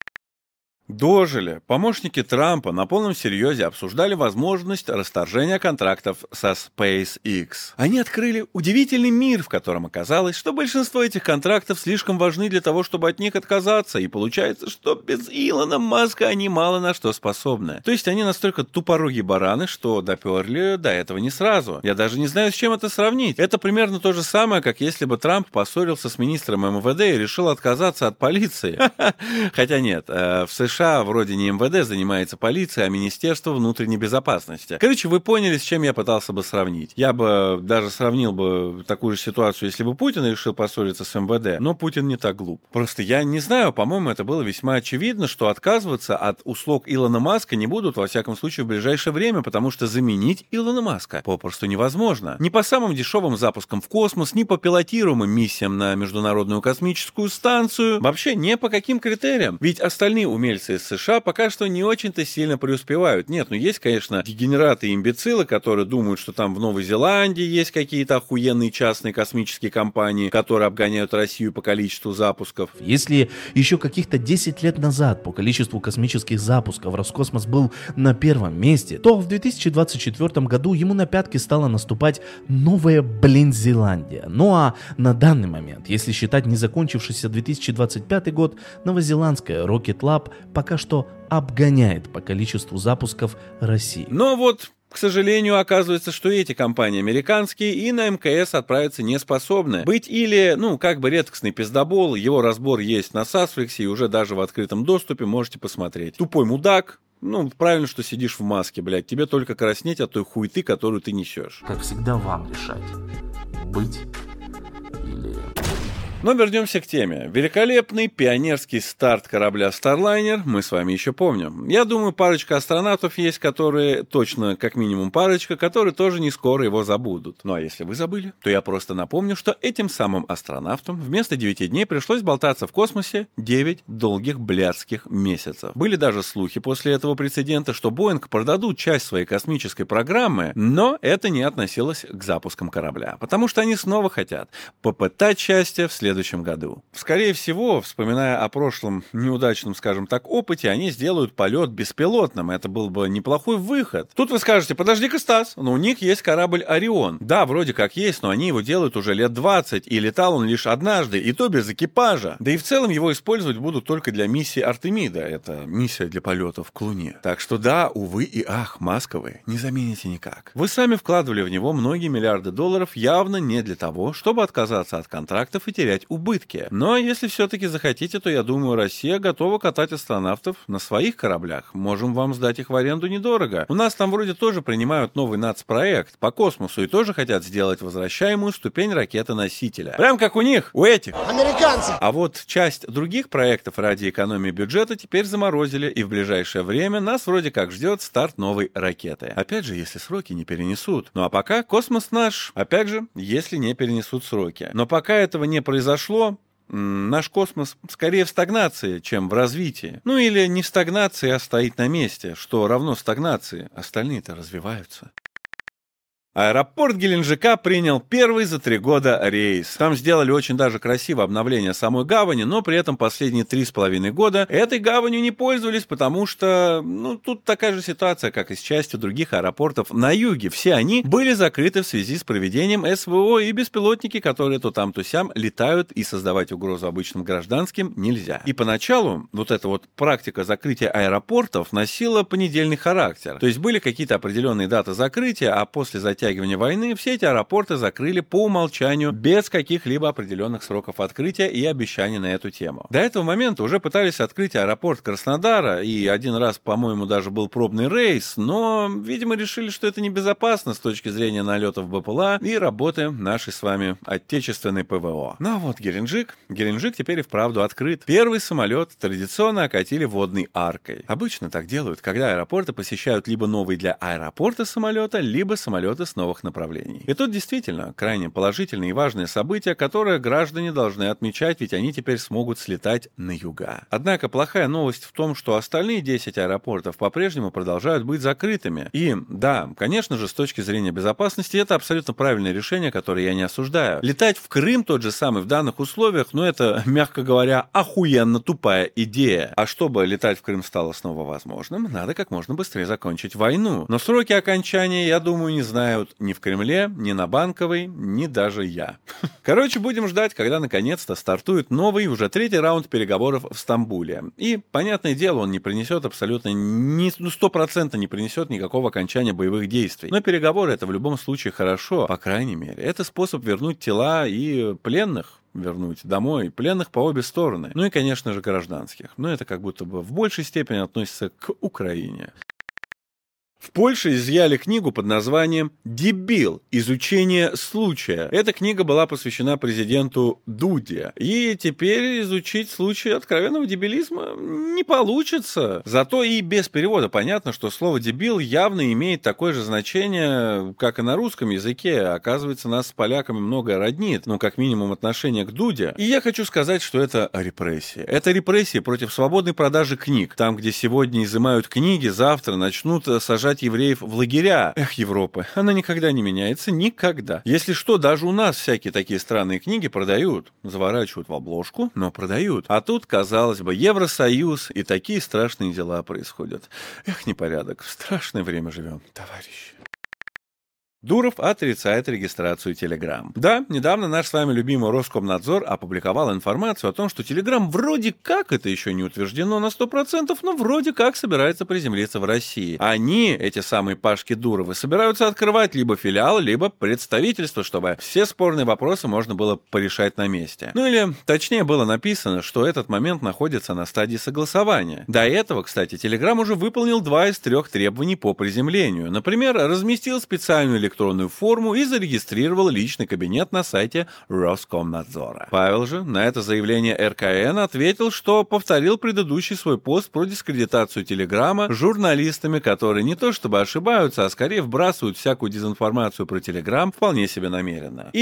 Дожили. Помощники Трампа на полном серьезе обсуждали возможность расторжения контрактов со SpaceX. Они открыли удивительный мир, в котором оказалось, что большинство этих контрактов слишком важны для того, чтобы от них отказаться, и получается, что без Илона Маска они мало на что способны. То есть они настолько тупорогие бараны, что доперли до этого не сразу. Я даже не знаю, с чем это сравнить. Это примерно то же самое, как если бы Трамп поссорился с министром МВД и решил отказаться от полиции. Хотя нет, в США вроде не МВД занимается полицией, а Министерство внутренней безопасности. Короче, вы поняли, с чем я пытался бы сравнить. Я бы даже сравнил бы такую же ситуацию, если бы Путин решил поссориться с МВД, но Путин не так глуп. Просто я не знаю, по-моему, это было весьма очевидно, что отказываться от услуг Илона Маска не будут, во всяком случае, в ближайшее время, потому что заменить Илона Маска попросту невозможно. Ни по самым дешевым запускам в космос, ни по пилотируемым миссиям на Международную космическую станцию, вообще не по каким критериям. Ведь остальные умельцы из США пока что не очень-то сильно преуспевают. Нет, ну есть, конечно, дегенераты и имбецилы, которые думают, что там в Новой Зеландии есть какие-то охуенные частные космические компании, которые обгоняют Россию по количеству запусков. Если еще каких-то 10 лет назад по количеству космических запусков Роскосмос был на первом месте, то в 2024 году ему на пятки стала наступать новая, Зеландия. Ну а на данный момент, если считать не закончившийся 2025 год, новозеландская Rocket Lab пока что обгоняет по количеству запусков России. Но вот, к сожалению, оказывается, что эти компании американские и на МКС отправиться не способны. Быть или, как бы редкостный пиздобол, его разбор есть на Сасфликсе и уже даже в открытом доступе можете посмотреть. Тупой мудак. Правильно, что сидишь в маске, блядь. Тебе только краснеть от той хуеты, которую ты несешь. Как всегда, вам решать, быть или... Но вернемся к теме. Великолепный пионерский старт корабля Starliner мы с вами еще помним. Я думаю, парочка астронавтов есть, которые, точно как минимум парочка, которые тоже не скоро его забудут. Ну а если вы забыли, то я просто напомню, что этим самым астронавтам вместо 9 дней пришлось болтаться в космосе 9 долгих блядских месяцев. Были даже слухи после этого прецедента, что Боинг продадут часть своей космической программы, но это не относилось к запускам корабля, потому что они снова хотят попытать счастье вслед следующем году. Скорее всего, вспоминая о прошлом неудачном, скажем так, опыте, они сделают полет беспилотным. Это был бы неплохой выход. Тут вы скажете, подожди-ка, Стас, но у них есть корабль «Орион». Да, вроде как есть, но они его делают уже лет 20, и летал он лишь однажды, и то без экипажа. Да и в целом его использовать будут только для миссии Артемида. Это миссия для полетов к Луне. Так что да, увы и ах, Маска вы не замените никак. Вы сами вкладывали в него многие миллиарды долларов явно не для того, чтобы отказаться от контрактов и терять убытки. Но если все-таки захотите, то я думаю, Россия готова катать астронавтов на своих кораблях. Можем вам сдать их в аренду недорого. У нас там вроде тоже принимают новый нацпроект по космосу и тоже хотят сделать возвращаемую ступень ракеты-носителя. Прям как у них, у этих. Американцев. А вот часть других проектов ради экономии бюджета теперь заморозили, и в ближайшее время нас вроде как ждет старт новой ракеты. Опять же, если сроки не перенесут. Ну а пока космос наш. Опять же, если не перенесут сроки. Но пока этого не произошло, наш космос скорее в стагнации, чем в развитии. Ну или не в стагнации, а стоит на месте, что равно стагнации. Остальные-то развиваются. Аэропорт Геленджика принял первый за 3 года рейс. Там сделали очень даже красивое обновление самой гавани, но при этом последние 3,5 года этой гаванью не пользовались, потому что, тут такая же ситуация, как и с частью других аэропортов на юге. Все они были закрыты в связи с проведением СВО, и беспилотники, которые то там, то сям летают, и создавать угрозу обычным гражданским нельзя. И поначалу вот эта вот практика закрытия аэропортов носила понедельный характер. То есть были какие-то определенные даты закрытия, а после затягивания войны все эти аэропорты закрыли по умолчанию без каких-либо определенных сроков открытия и обещаний на эту тему. До этого момента уже пытались открыть аэропорт Краснодара, и один раз, по-моему, даже был пробный рейс, но, видимо, решили, что это небезопасно с точки зрения налетов БПЛА и работы нашей с вами отечественной ПВО. Ну а вот Геленджик теперь и вправду открыт. Первый самолет традиционно окатили водной аркой. Обычно так делают, когда аэропорты посещают либо новый для аэропорта самолета, либо самолеты с новых направлений. И тут действительно крайне положительные и важные события, которые граждане должны отмечать, ведь они теперь смогут слетать на юга. Однако плохая новость в том, что остальные 10 аэропортов по-прежнему продолжают быть закрытыми. И да, конечно же, с точки зрения безопасности это абсолютно правильное решение, которое я не осуждаю. Летать в Крым тот же самый в данных условиях, это, мягко говоря, охуенно тупая идея. А чтобы летать в Крым стало снова возможным, надо как можно быстрее закончить войну. Но сроки окончания, я думаю, не знают ни в Кремле, ни на Банковой, ни даже я. Короче, будем ждать, когда наконец-то стартует новый, уже 3-й раунд переговоров в Стамбуле. И, понятное дело, он не принесет абсолютно, 100% не принесет никакого окончания боевых действий. Но переговоры — это в любом случае хорошо, по крайней мере. Это способ вернуть тела и пленных, вернуть домой, пленных по обе стороны. Ну и, конечно же, гражданских. Но это как будто бы в большей степени относится к Украине. В Польше изъяли книгу под названием «Дебил. Изучение случая». Эта книга была посвящена президенту Дуде. И теперь изучить случай откровенного дебилизма не получится. Зато и без перевода понятно, что слово «дебил» явно имеет такое же значение, как и на русском языке. Оказывается, нас с поляками многое роднит, как минимум отношение к Дуде. И я хочу сказать, что это репрессии. Это репрессии против свободной продажи книг. Там, где сегодня изымают книги, завтра начнут сажать евреев в лагеря. Эх, Европа, она никогда не меняется, никогда. Если что, даже у нас всякие такие странные книги продают. Заворачивают в обложку, но продают. А тут, казалось бы, Евросоюз, и такие страшные дела происходят. Эх, непорядок. В страшное время живем, товарищи. Дуров отрицает регистрацию Telegram. Да, недавно наш с вами любимый Роскомнадзор опубликовал информацию о том, что Telegram вроде как, это еще не утверждено на 100%, но вроде как собирается приземлиться в России. Они, эти самые Пашки Дуровы, собираются открывать либо филиал, либо представительство, чтобы все спорные вопросы можно было порешать на месте. Ну или, точнее, было написано, что этот момент находится на стадии согласования. До этого, кстати, Telegram уже выполнил 2 из 3 требований по приземлению. Например, разместил специальную электронную форму и зарегистрировал личный кабинет на сайте Роскомнадзора. Павел же на это заявление РКН ответил, что повторил предыдущий свой пост про дискредитацию Телеграма журналистами, которые не то чтобы ошибаются, а скорее вбрасывают всякую дезинформацию про Телеграм вполне себе намеренно. И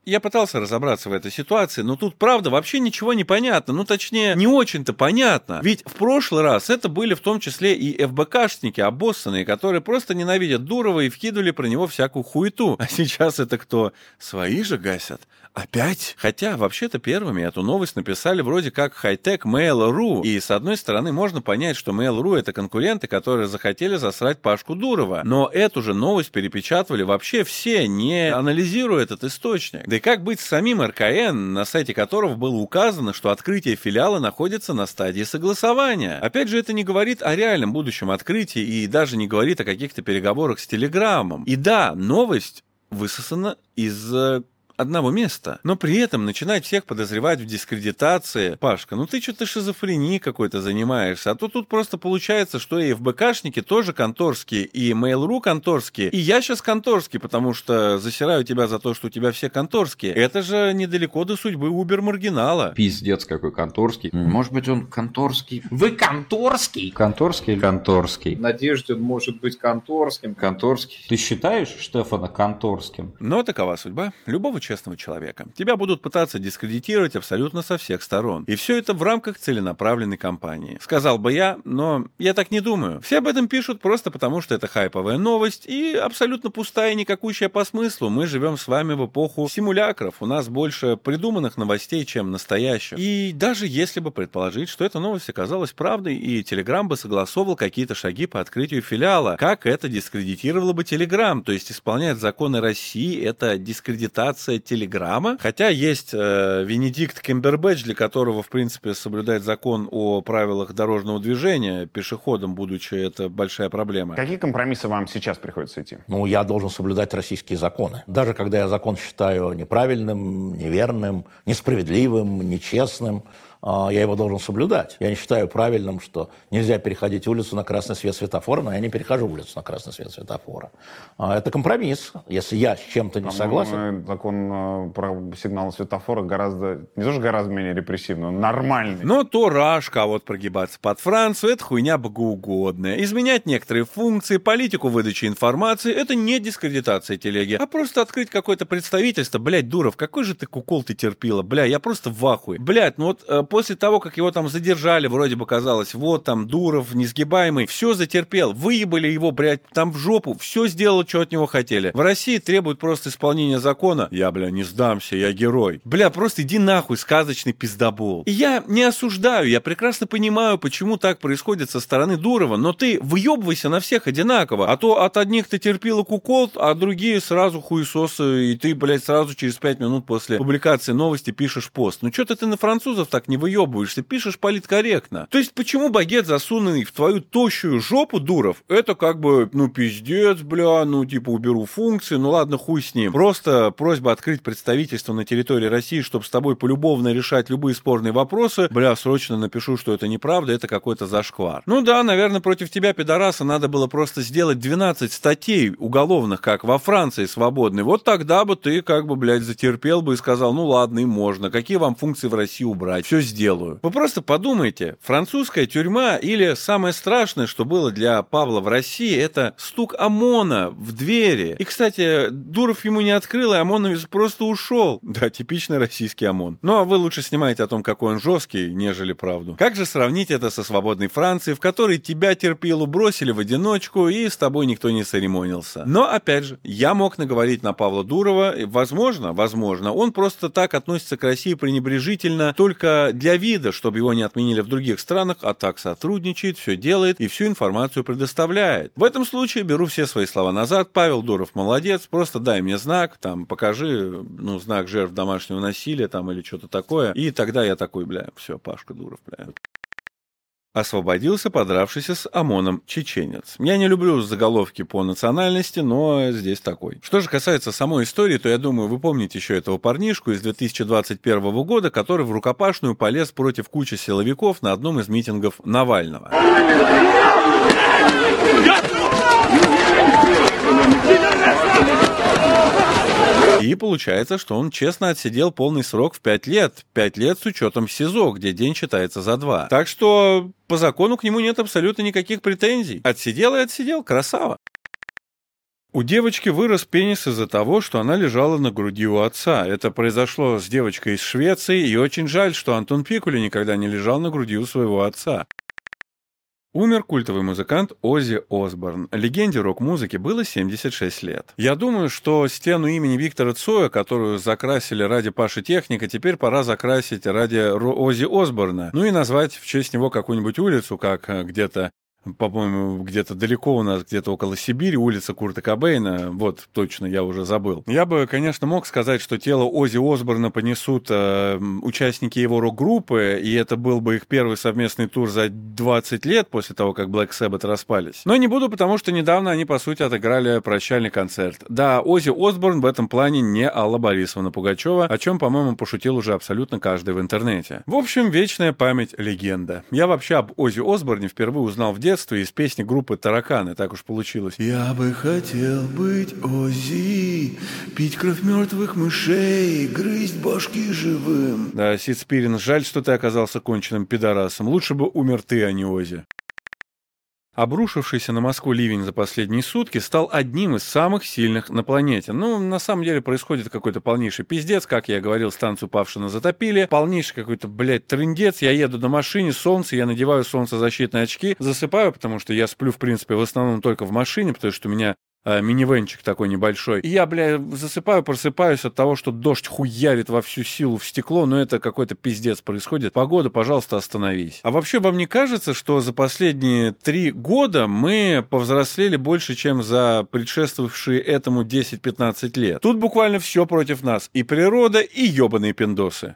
я пытался разобраться в этой ситуации, но тут, правда, вообще ничего не понятно. Ну, точнее, не очень-то понятно. Ведь в прошлый раз это были в том числе и ФБКшники обоссанные, которые просто ненавидят Дурова и вкидывали про него всякую хуету. А сейчас это кто? Свои же гасят? Опять? Хотя, вообще-то, первыми эту новость написали вроде как хай-тек Mail.ru. И, с одной стороны, можно понять, что Mail.ru — это конкуренты, которые захотели засрать Пашку Дурова. Но эту же новость перепечатывали вообще все, не анализируя этот источник. Да и как быть с самим РКН, на сайте которого было указано, что открытие филиала находится на стадии согласования? Опять же, это не говорит о реальном будущем открытии и даже не говорит о каких-то переговорах с Телеграмом. И да, новость высосана из одного места. Но при этом начинать всех подозревать в дискредитации. Пашка, ну ты что-то шизофренией какой-то занимаешься. А то тут просто получается, что и ФБКшники тоже конторские, и Mail.ru конторские, и я сейчас конторский, потому что засираю тебя за то, что у тебя все конторские. Это же недалеко до судьбы Убер-маргинала. Пиздец какой конторский. Может быть, он конторский. Вы конторский? Конторский или конторский? Надежде он может быть конторским. Конторский. Ты считаешь Штефана конторским? Но такова судьба любого честного человека. Тебя будут пытаться дискредитировать абсолютно со всех сторон. И все это в рамках целенаправленной кампании. Сказал бы я, но я так не думаю. Все об этом пишут просто потому, что это хайповая новость и абсолютно пустая и никакущая по смыслу. Мы живем с вами в эпоху симулякров. У нас больше придуманных новостей, чем настоящих. И даже если бы предположить, что эта новость оказалась правдой, и Телеграм бы согласовывал какие-то шаги по открытию филиала, как это дискредитировало бы Телеграм? То есть исполнять законы России — это дискредитация Телеграма, хотя есть Венедикт Камбербэтч, для которого, в принципе, соблюдать закон о правилах дорожного движения пешеходом, будучи, это большая проблема. Какие компромиссы вам сейчас приходится идти? Ну, я должен соблюдать российские законы. Даже когда я закон считаю неправильным, неверным, несправедливым, нечестным, я его должен соблюдать. Я не считаю правильным, что нельзя переходить улицу на красный свет светофора, но я не перехожу улицу на красный свет светофора. Это компромисс. Если я с чем-то не согласен... Закон про сигналы светофора гораздо, не то что гораздо менее репрессивный, он нормальный. Но то рашка, а вот прогибаться под Францию — это хуйня богоугодная. Изменять некоторые функции, политику выдачи информации — это не дискредитация телеги, а просто открыть какое-то представительство. Блядь, Дуров, какой же ты кукол ты терпила? Бля, я просто в ахуе. Блядь, ну вот после того, как его там задержали, вроде бы казалось, вот там Дуров, несгибаемый, все затерпел, выебали его, блядь, там в жопу, все сделало, что от него хотели. В России требуют просто исполнения закона. Я, бля, не сдамся, я герой. Бля, просто иди нахуй, сказочный пиздобол. И я не осуждаю, я прекрасно понимаю, почему так происходит со стороны Дурова, но ты выебывайся на всех одинаково, а то от одних ты терпила кукол, а другие сразу хуесосы, и ты, блядь, сразу через 5 минут после публикации новости пишешь пост. Ну что-то ты на французов так не выебываешься, пишешь политкорректно. То есть, почему багет, засунутый в твою тощую жопу, Дуров, это как бы, ну, пиздец, бля, ну, типа, уберу функции, ну, ладно, хуй с ним. Просто просьба открыть представительство на территории России, чтобы с тобой полюбовно решать любые спорные вопросы, бля, срочно напишу, что это неправда, это какой-то зашквар. Ну да, наверное, против тебя, пидораса, надо было просто сделать 12 статей уголовных, как во Франции свободной. Вот тогда бы ты, как бы, блядь, затерпел бы и сказал, ну, ладно, и можно. Какие вам функции в России убрать? Все сделаю. Вы просто подумайте, французская тюрьма или самое страшное, что было для Павла в России, это стук ОМОНа в двери. И, кстати, Дуров ему не открыл, и ОМОНовец просто ушел. Да, типичный российский ОМОН. Ну, а вы лучше снимаете о том, какой он жесткий, нежели правду. Как же сравнить это со свободной Францией, в которой тебя терпилу бросили в одиночку, и с тобой никто не церемонился? Но, опять же, я мог наговорить на Павла Дурова, и, возможно, он просто так относится к России пренебрежительно только для вида, чтобы его не отменили в других странах, а так сотрудничает, все делает и всю информацию предоставляет. В этом случае беру все свои слова назад. Павел Дуров молодец, просто дай мне знак, там, покажи, ну, знак жертв домашнего насилия, там, или что-то такое, и тогда я такой, бля, все, Пашка Дуров, бля. Освободился подравшийся с ОМОНом чеченец. Я не люблю заголовки по национальности, но здесь такой. Что же касается самой истории, то я думаю, вы помните еще этого парнишку из 2021 года, который в рукопашную полез против кучи силовиков на одном из митингов Навального. И получается, что он честно отсидел полный срок в 5 лет. 5 лет с учетом СИЗО, где день считается за 2. Так что по закону к нему нет абсолютно никаких претензий. Отсидел и отсидел, красава. У девочки вырос пенис из-за того, что она лежала на груди у отца. Это произошло с девочкой из Швеции, и очень жаль, что Антон Пикули никогда не лежал на груди у своего отца. Умер культовый музыкант Оззи Осборн. Легенде рок-музыки было 76 лет. Я думаю, что стену имени Виктора Цоя, которую закрасили ради Паши Техника, теперь пора закрасить ради Оззи Осборна. Ну и назвать в честь него какую-нибудь улицу, как где-то, по-моему, где-то далеко у нас, где-то около Сибири, улица Курта Кобейна, вот, точно, я уже забыл. Я бы, конечно, мог сказать, что тело Оззи Осборна понесут участники его рок-группы, и это был бы их первый совместный тур за 20 лет после того, как Black Sabbath распались. Но не буду, потому что недавно они, по сути, отыграли прощальный концерт. Да, Оззи Осборн в этом плане не Алла Борисовна Пугачева, о чем, по-моему, пошутил уже абсолютно каждый в интернете. В общем, вечная память легенда. Я вообще об Оззи Осборне впервые узнал в детстве из песни группы «Тараканы», так уж получилось. Я бы хотел быть Оззи, пить кровь мертвых мышей, грызть башки живым. Да, Сид Спирин, жаль, что ты оказался конченным пидорасом. Лучше бы умер ты, а не Оззи. Обрушившийся на Москву ливень за последние сутки стал одним из самых сильных на планете. Ну, на самом деле происходит какой-то полнейший пиздец, как я говорил, станцию Павшина затопили, полнейший какой-то, блядь, трындец, я еду на машине, солнце, я надеваю солнцезащитные очки, засыпаю, потому что я сплю, в принципе, в основном только в машине, потому что у меня минивенчик такой небольшой. И я, бля, засыпаю, просыпаюсь от того, что дождь хуярит во всю силу в стекло, но это какой-то пиздец происходит. Погода, пожалуйста, остановись. А вообще, вам не кажется, что за последние 3 года мы повзрослели больше, чем за предшествовавшие этому 10-15 лет? Тут буквально все против нас. И природа, и ебаные пиндосы.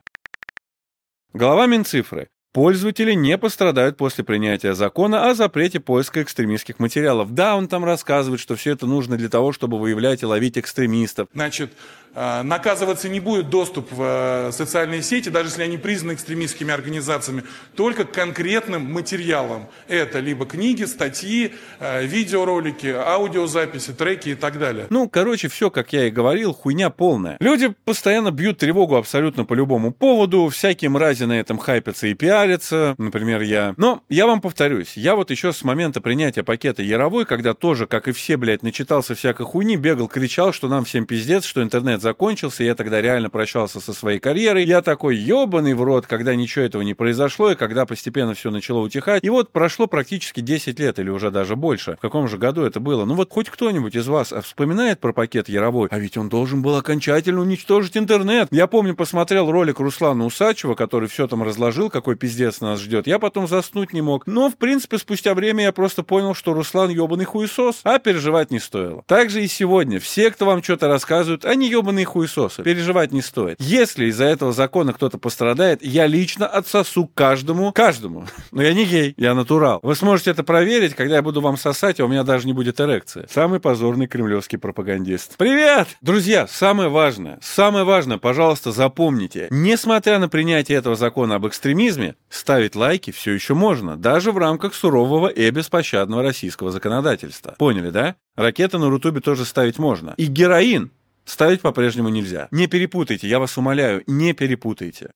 Глава Минцифры. Пользователи не пострадают после принятия закона о запрете поиска экстремистских материалов. Да, он там рассказывает, что все это нужно для того, чтобы выявлять и ловить экстремистов. Значит, наказываться не будет доступ в социальные сети, даже если они признаны экстремистскими организациями, только к конкретным материалам. Это либо книги, статьи, видеоролики, аудиозаписи, треки и так далее. Ну, короче, все, как я и говорил, хуйня полная. Люди постоянно бьют тревогу абсолютно по любому поводу, всякие мрази на этом хайпятся и пиарятся, например, я. Но я вам повторюсь, я вот еще с момента принятия пакета Яровой, когда тоже, как и все, блядь, начитался всякой хуйни, бегал, кричал, что нам всем пиздец, что интернет закончился, я тогда реально прощался со своей карьерой. Я такой ебаный в рот, когда ничего этого не произошло, и когда постепенно все начало утихать. И вот прошло практически 10 лет, или уже даже больше. В каком же году это было? Ну вот хоть кто-нибудь из вас вспоминает про пакет Яровой? А ведь он должен был окончательно уничтожить интернет. Я помню, посмотрел ролик Руслана Усачева, который все там разложил, какой пиздец нас ждет. Я потом заснуть не мог. Но, в принципе, спустя время я просто понял, что Руслан ебаный хуесос, а переживать не стоило. Так же и сегодня. Все, кто вам что-то рассказывают, они ебаные хуесосы. Переживать не стоит. Если из-за этого закона кто-то пострадает, я лично отсосу каждому. Но я не гей, я натурал. Вы сможете это проверить, когда я буду вам сосать, а у меня даже не будет эрекции. Самый позорный кремлевский пропагандист. Привет! Друзья, самое важное, пожалуйста, запомните. Несмотря на принятие этого закона об экстремизме, ставить лайки все еще можно, даже в рамках сурового и беспощадного российского законодательства. Поняли, да? Ракеты на Рутубе тоже ставить можно. И героин ставить по-прежнему нельзя. Не перепутайте, я вас умоляю, не перепутайте.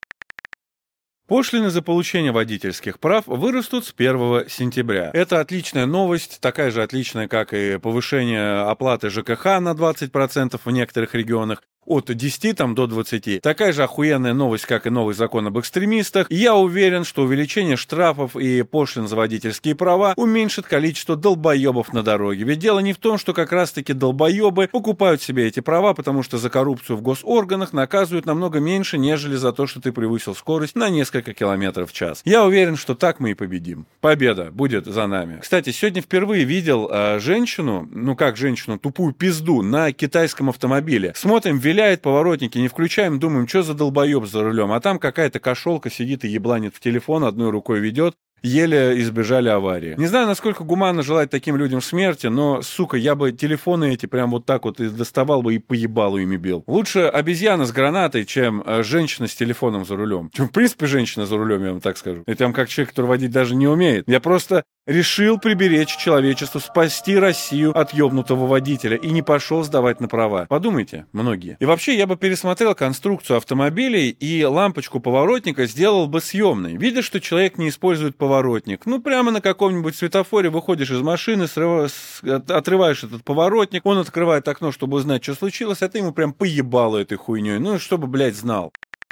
Пошлины за получение водительских прав вырастут с 1 сентября. Это отличная новость, такая же отличная, как и повышение оплаты ЖКХ на 20% в некоторых регионах. От 10 до 20. Такая же охуенная новость, как и новый закон об экстремистах. Я уверен, что увеличение штрафов и пошлин за водительские права уменьшит количество долбоебов на дороге. Ведь дело не в том, что как раз-таки долбоебы покупают себе эти права, потому что за коррупцию в госорганах наказывают намного меньше, нежели за то, что ты превысил скорость на несколько километров в час. Я уверен, что так мы и победим. Победа будет за нами. Кстати, сегодня впервые видел женщину, тупую пизду на китайском автомобиле. Смотрим, виляет поворотники, не включаем, думаем, что за долбоеб за рулем. А там какая-то кошелка сидит и ебланит в телефон, одной рукой ведет. Еле избежали аварии. Не знаю, насколько гуманно желать таким людям смерти, но, сука, я бы телефоны эти прям вот так вот и доставал бы и поебалу ими бил. Лучше обезьяна с гранатой, чем женщина с телефоном за рулем. В принципе, женщина за рулем, я вам так скажу. Это я вам как человек, который водить даже не умеет. Я просто Решил приберечь человечество, спасти Россию от ёбнутого водителя и не пошел сдавать на права. Подумайте, многие. И вообще, я бы пересмотрел конструкцию автомобилей и лампочку поворотника сделал бы съемной. Видишь, что человек не использует поворотник. Ну, прямо на каком-нибудь светофоре выходишь из машины, отрываешь этот поворотник, он открывает окно, чтобы узнать, что случилось, а ты ему прям поебало этой хуйней. Ну, чтобы, блядь, знал.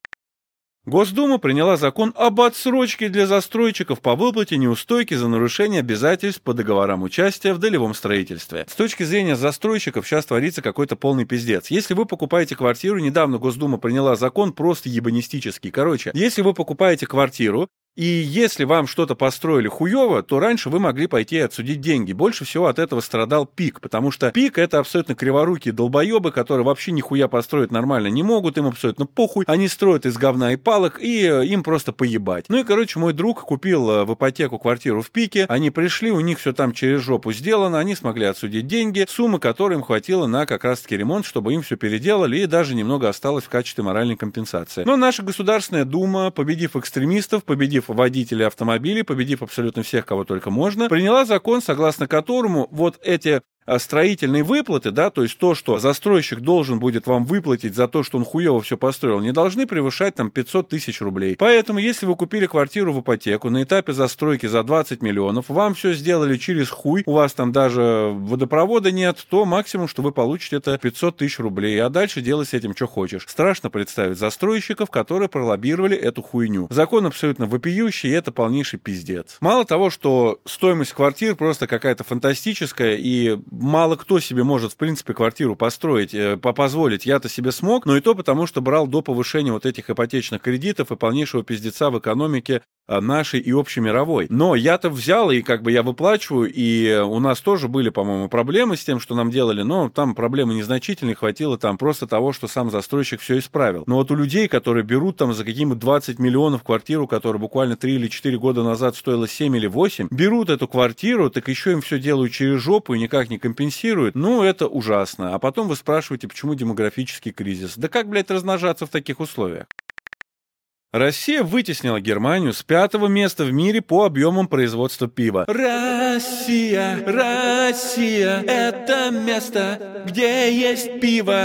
Госдума приняла закон об отсрочке для застройщиков по выплате неустойки за нарушение обязательств по договорам участия в долевом строительстве. С точки зрения застройщиков сейчас творится какой-то полный пиздец. Если вы покупаете квартиру, недавно Госдума приняла закон просто ебанистический. Короче, если вы покупаете квартиру, и если вам что-то построили хуёво, то раньше вы могли пойти и отсудить деньги. Больше всего от этого страдал ПИК, потому что ПИК — это абсолютно криворукие долбоебы, которые вообще нихуя построить нормально не могут, им абсолютно похуй, они строят из говна и палок, и им просто поебать. Ну и, короче, мой друг купил в ипотеку квартиру в ПИКе, они пришли, у них все там через жопу сделано, они смогли отсудить деньги, суммы, которой им хватило на как раз-таки ремонт, чтобы им все переделали, и даже немного осталось в качестве моральной компенсации. Но наша Государственная Дума, победив экстремистов, победив водителей автомобилей, победив абсолютно всех, кого только можно, приняла закон, согласно которому вот эти строительные выплаты, да, то есть то, что застройщик должен будет вам выплатить за то, что он хуево все построил, не должны превышать там 500 тысяч рублей. Поэтому, если вы купили квартиру в ипотеку на этапе застройки за 20 миллионов, вам все сделали через хуй, у вас там даже водопровода нет, то максимум, что вы получите, это 500 тысяч рублей, а дальше делай с этим, что хочешь. Страшно представить застройщиков, которые пролоббировали эту хуйню. Закон абсолютно вопиющий, и это полнейший пиздец. Мало того, что стоимость квартир просто какая-то фантастическая, и мало кто себе может, в принципе, квартиру построить, позволить. Я-то себе смог, но и то потому, что брал до повышения вот этих ипотечных кредитов и полнейшего пиздеца в экономике нашей и общемировой. Но я-то взял, и как бы я выплачиваю, и у нас тоже были, по-моему, проблемы с тем, что нам делали, но там проблемы незначительные, хватило там просто того, что сам застройщик все исправил. Но вот у людей, которые берут там за какие-нибудь 20 миллионов квартиру, которая буквально 3 или 4 года назад стоила 7 или 8, берут эту квартиру, так еще им все делают через жопу и никак не компенсируют, ну, это ужасно. А потом вы спрашиваете, почему демографический кризис? Да как, блядь, размножаться в таких условиях? Россия вытеснила Германию с 5-го места в мире по объемам производства пива. Россия, Россия, это место, где есть пиво.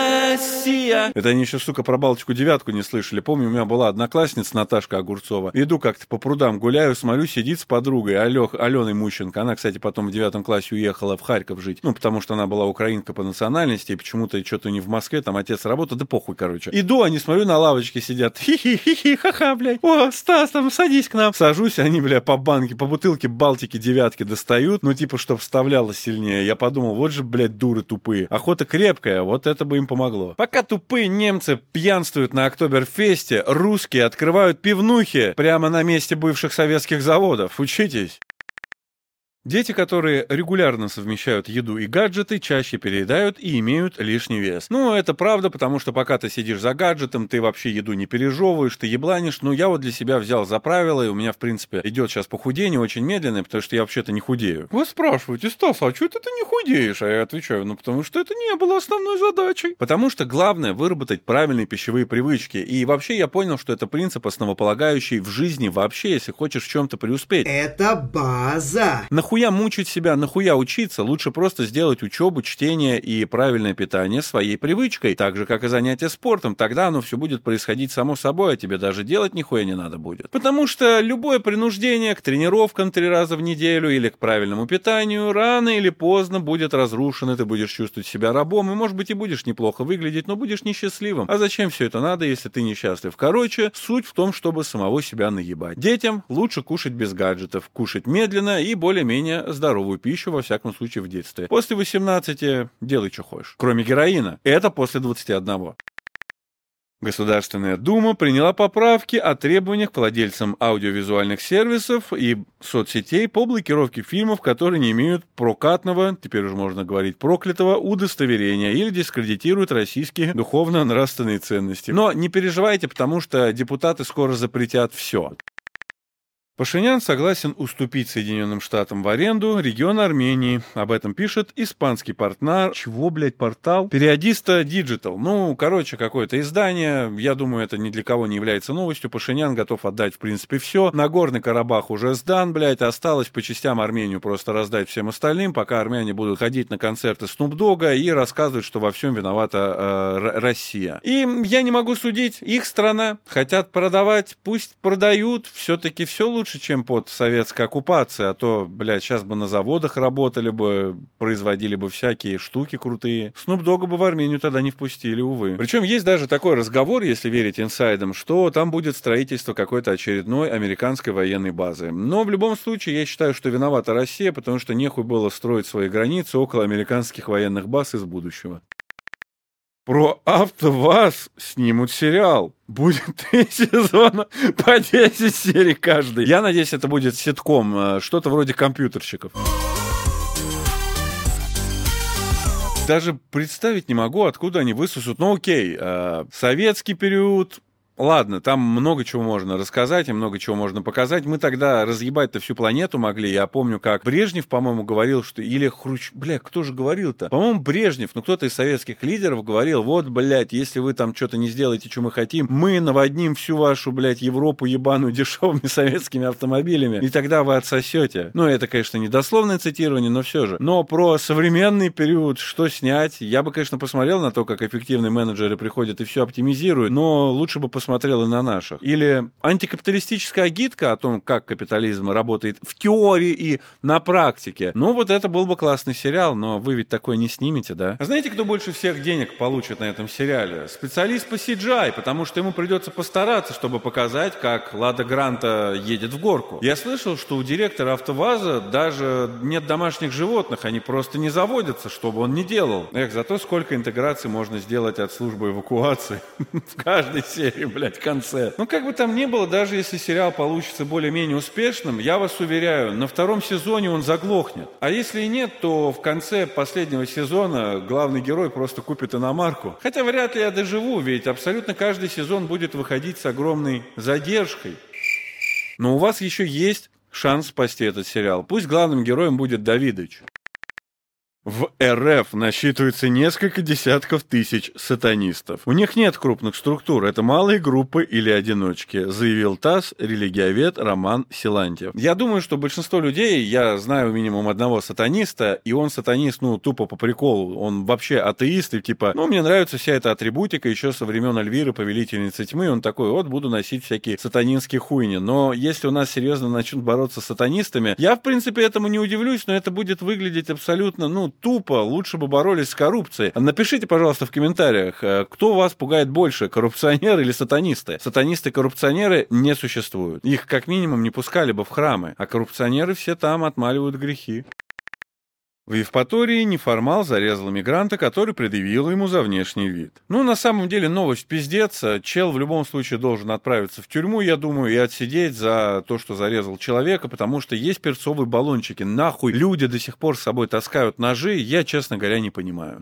Россия. Это они еще, сука, про Балтику-9 не слышали. Помню, у меня была одноклассница Наташка Огурцова. Иду как-то по прудам гуляю, смотрю, сидит с подругой Аленой Мущенко. Она, кстати, потом в 9 классе уехала в Харьков жить. Ну, потому что она была украинка по национальности, и почему-то что-то не в Москве, там отец работал, да похуй, короче. Иду, они, смотрю, на лавочке сидят. Хи-хи, ха-ха, блядь. О, Стас, там, садись к нам. Сажусь, они, бля, по банке, по бутылке Балтики 9 достают, ну, типа, чтоб вставляло сильнее. Я подумал, вот же, блядь, дуры тупые. Охота крепкая, вот это бы им помогло. Пока тупые немцы пьянствуют на Октоберфесте, русские открывают пивнухи прямо на месте бывших советских заводов. Учитесь. Дети, которые регулярно совмещают еду и гаджеты, чаще переедают и имеют лишний вес. Ну, это правда, потому что пока ты сидишь за гаджетом, ты вообще еду не пережевываешь, ты ебланишь. Ну, я вот для себя взял за правило, и у меня, в принципе, идет сейчас похудение очень медленное, потому что я вообще-то не худею. Вы спрашиваете, Стас, а что ты не худеешь? А я отвечаю, ну, потому что это не было основной задачей. Потому что главное выработать правильные пищевые привычки. И вообще я понял, что это принцип основополагающий в жизни вообще, если хочешь в чем-то преуспеть. Это база. Нахуя мучить себя, нахуя учиться? Лучше просто сделать учебу, чтение и правильное питание своей привычкой, так же, как и занятие спортом. Тогда оно все будет происходить само собой, а тебе даже делать нихуя не надо будет. Потому что любое принуждение к тренировкам 3 раза в неделю или к правильному питанию рано или поздно будет разрушено, ты будешь чувствовать себя рабом, и, может быть, и будешь неплохо выглядеть, но будешь несчастливым. А зачем все это надо, если ты несчастлив? Короче, суть в том, чтобы самого себя наебать. Детям лучше кушать без гаджетов, кушать медленно и более-менее здоровую пищу, во всяком случае, в детстве. После 18 делай, что хочешь. Кроме героина. Это после 21. Государственная Дума приняла поправки о требованиях к владельцам аудиовизуальных сервисов и соцсетей по блокировке фильмов, которые не имеют прокатного, теперь уже можно говорить проклятого, удостоверения или дискредитируют российские духовно-нравственные ценности. Но не переживайте, потому что депутаты скоро запретят все. Пашинян согласен уступить Соединенным Штатам в аренду регион Армении. Об этом пишет испанский портал. Чего, блядь, портал? Периодиста Digital. Ну, короче, какое-то издание. Я думаю, это ни для кого не является новостью. Пашинян готов отдать, в принципе, все. Нагорный Карабах уже сдан, блядь. Осталось по частям Армению просто раздать всем остальным, пока армяне будут ходить на концерты Snoop Dogg и рассказывать, что во всем виновата Россия. И я не могу судить. Их страна. Хотят продавать. Пусть продают. Все-таки все лучше, чем под советской оккупацией, а то, блядь, сейчас бы на заводах работали бы, производили бы всякие штуки крутые. Snoop Dogg бы в Армению тогда не впустили, увы. Причем есть даже такой разговор, если верить инсайдам, что там будет строительство какой-то очередной американской военной базы. Но в любом случае я считаю, что виновата Россия, потому что нехуй было строить свои границы около американских военных баз из будущего. Про АвтоВАЗ снимут сериал. Будет 3 сезона по 10 серий каждый. Я надеюсь, это будет ситком, что-то вроде компьютерщиков. Даже представить не могу, откуда они высосут. Ну окей, советский период... Ладно, там много чего можно рассказать и много чего можно показать. Мы тогда разъебать-то всю планету могли. Я помню, как Брежнев, по-моему, говорил, что... Или Бля, кто же говорил-то? По-моему, Брежнев, ну кто-то из советских лидеров говорил, вот, блядь, если вы там что-то не сделаете, что мы хотим, мы наводним всю вашу, блядь, Европу ебаную дешевыми советскими автомобилями, и тогда вы отсосете. Ну, это, конечно, не дословное цитирование, но все же. Но про современный период, что снять, я бы, конечно, посмотрел на то, как эффективные менеджеры приходят и все оптимизируют, но лучше бы посмотрел и на наших. Или антикапиталистическая агитка о том, как капитализм работает в теории и на практике. Ну, вот это был бы классный сериал, но вы ведь такой не снимете, да? А знаете, кто больше всех денег получит на этом сериале? Специалист по CGI, потому что ему придется постараться, чтобы показать, как Лада Гранта едет в горку. Я слышал, что у директора АвтоВАЗа даже нет домашних животных, они просто не заводятся, что бы он ни делал. Эх, зато сколько интеграций можно сделать от службы эвакуации в каждой серии, блядь, в конце. Ну, как бы там ни было, даже если сериал получится более-менее успешным, я вас уверяю, на 2-м сезоне он заглохнет. А если и нет, то в конце последнего сезона главный герой просто купит иномарку. Хотя вряд ли я доживу, ведь абсолютно каждый сезон будет выходить с огромной задержкой. Но у вас еще есть шанс спасти этот сериал. Пусть главным героем будет Давидыч. В РФ насчитывается несколько десятков тысяч сатанистов. У них нет крупных структур, это малые группы или одиночки, заявил ТАСС религиовед Роман Силантьев. Я думаю, что большинство людей, я знаю минимум одного сатаниста, и он сатанист, ну, тупо по приколу, он вообще атеист, и типа, ну, мне нравится вся эта атрибутика еще со времен Эльвиры, Повелительницы Тьмы, он такой, вот, буду носить всякие сатанинские хуйни. Но если у нас серьезно начнут бороться с сатанистами, я, в принципе, этому не удивлюсь, но это будет выглядеть абсолютно, ну, тупо, лучше бы боролись с коррупцией. Напишите, пожалуйста, в комментариях, кто вас пугает больше, коррупционеры или сатанисты? Сатанисты-коррупционеры не существуют. Их как минимум не пускали бы в храмы, а коррупционеры все там отмаливают грехи. В Евпатории неформал зарезал мигранта, который предъявил ему за внешний вид. Ну, на самом деле, новость пиздец. Чел в любом случае должен отправиться в тюрьму, я думаю, и отсидеть за то, что зарезал человека, потому что есть перцовые баллончики. Нахуй люди до сих пор с собой таскают ножи, я, честно говоря, не понимаю.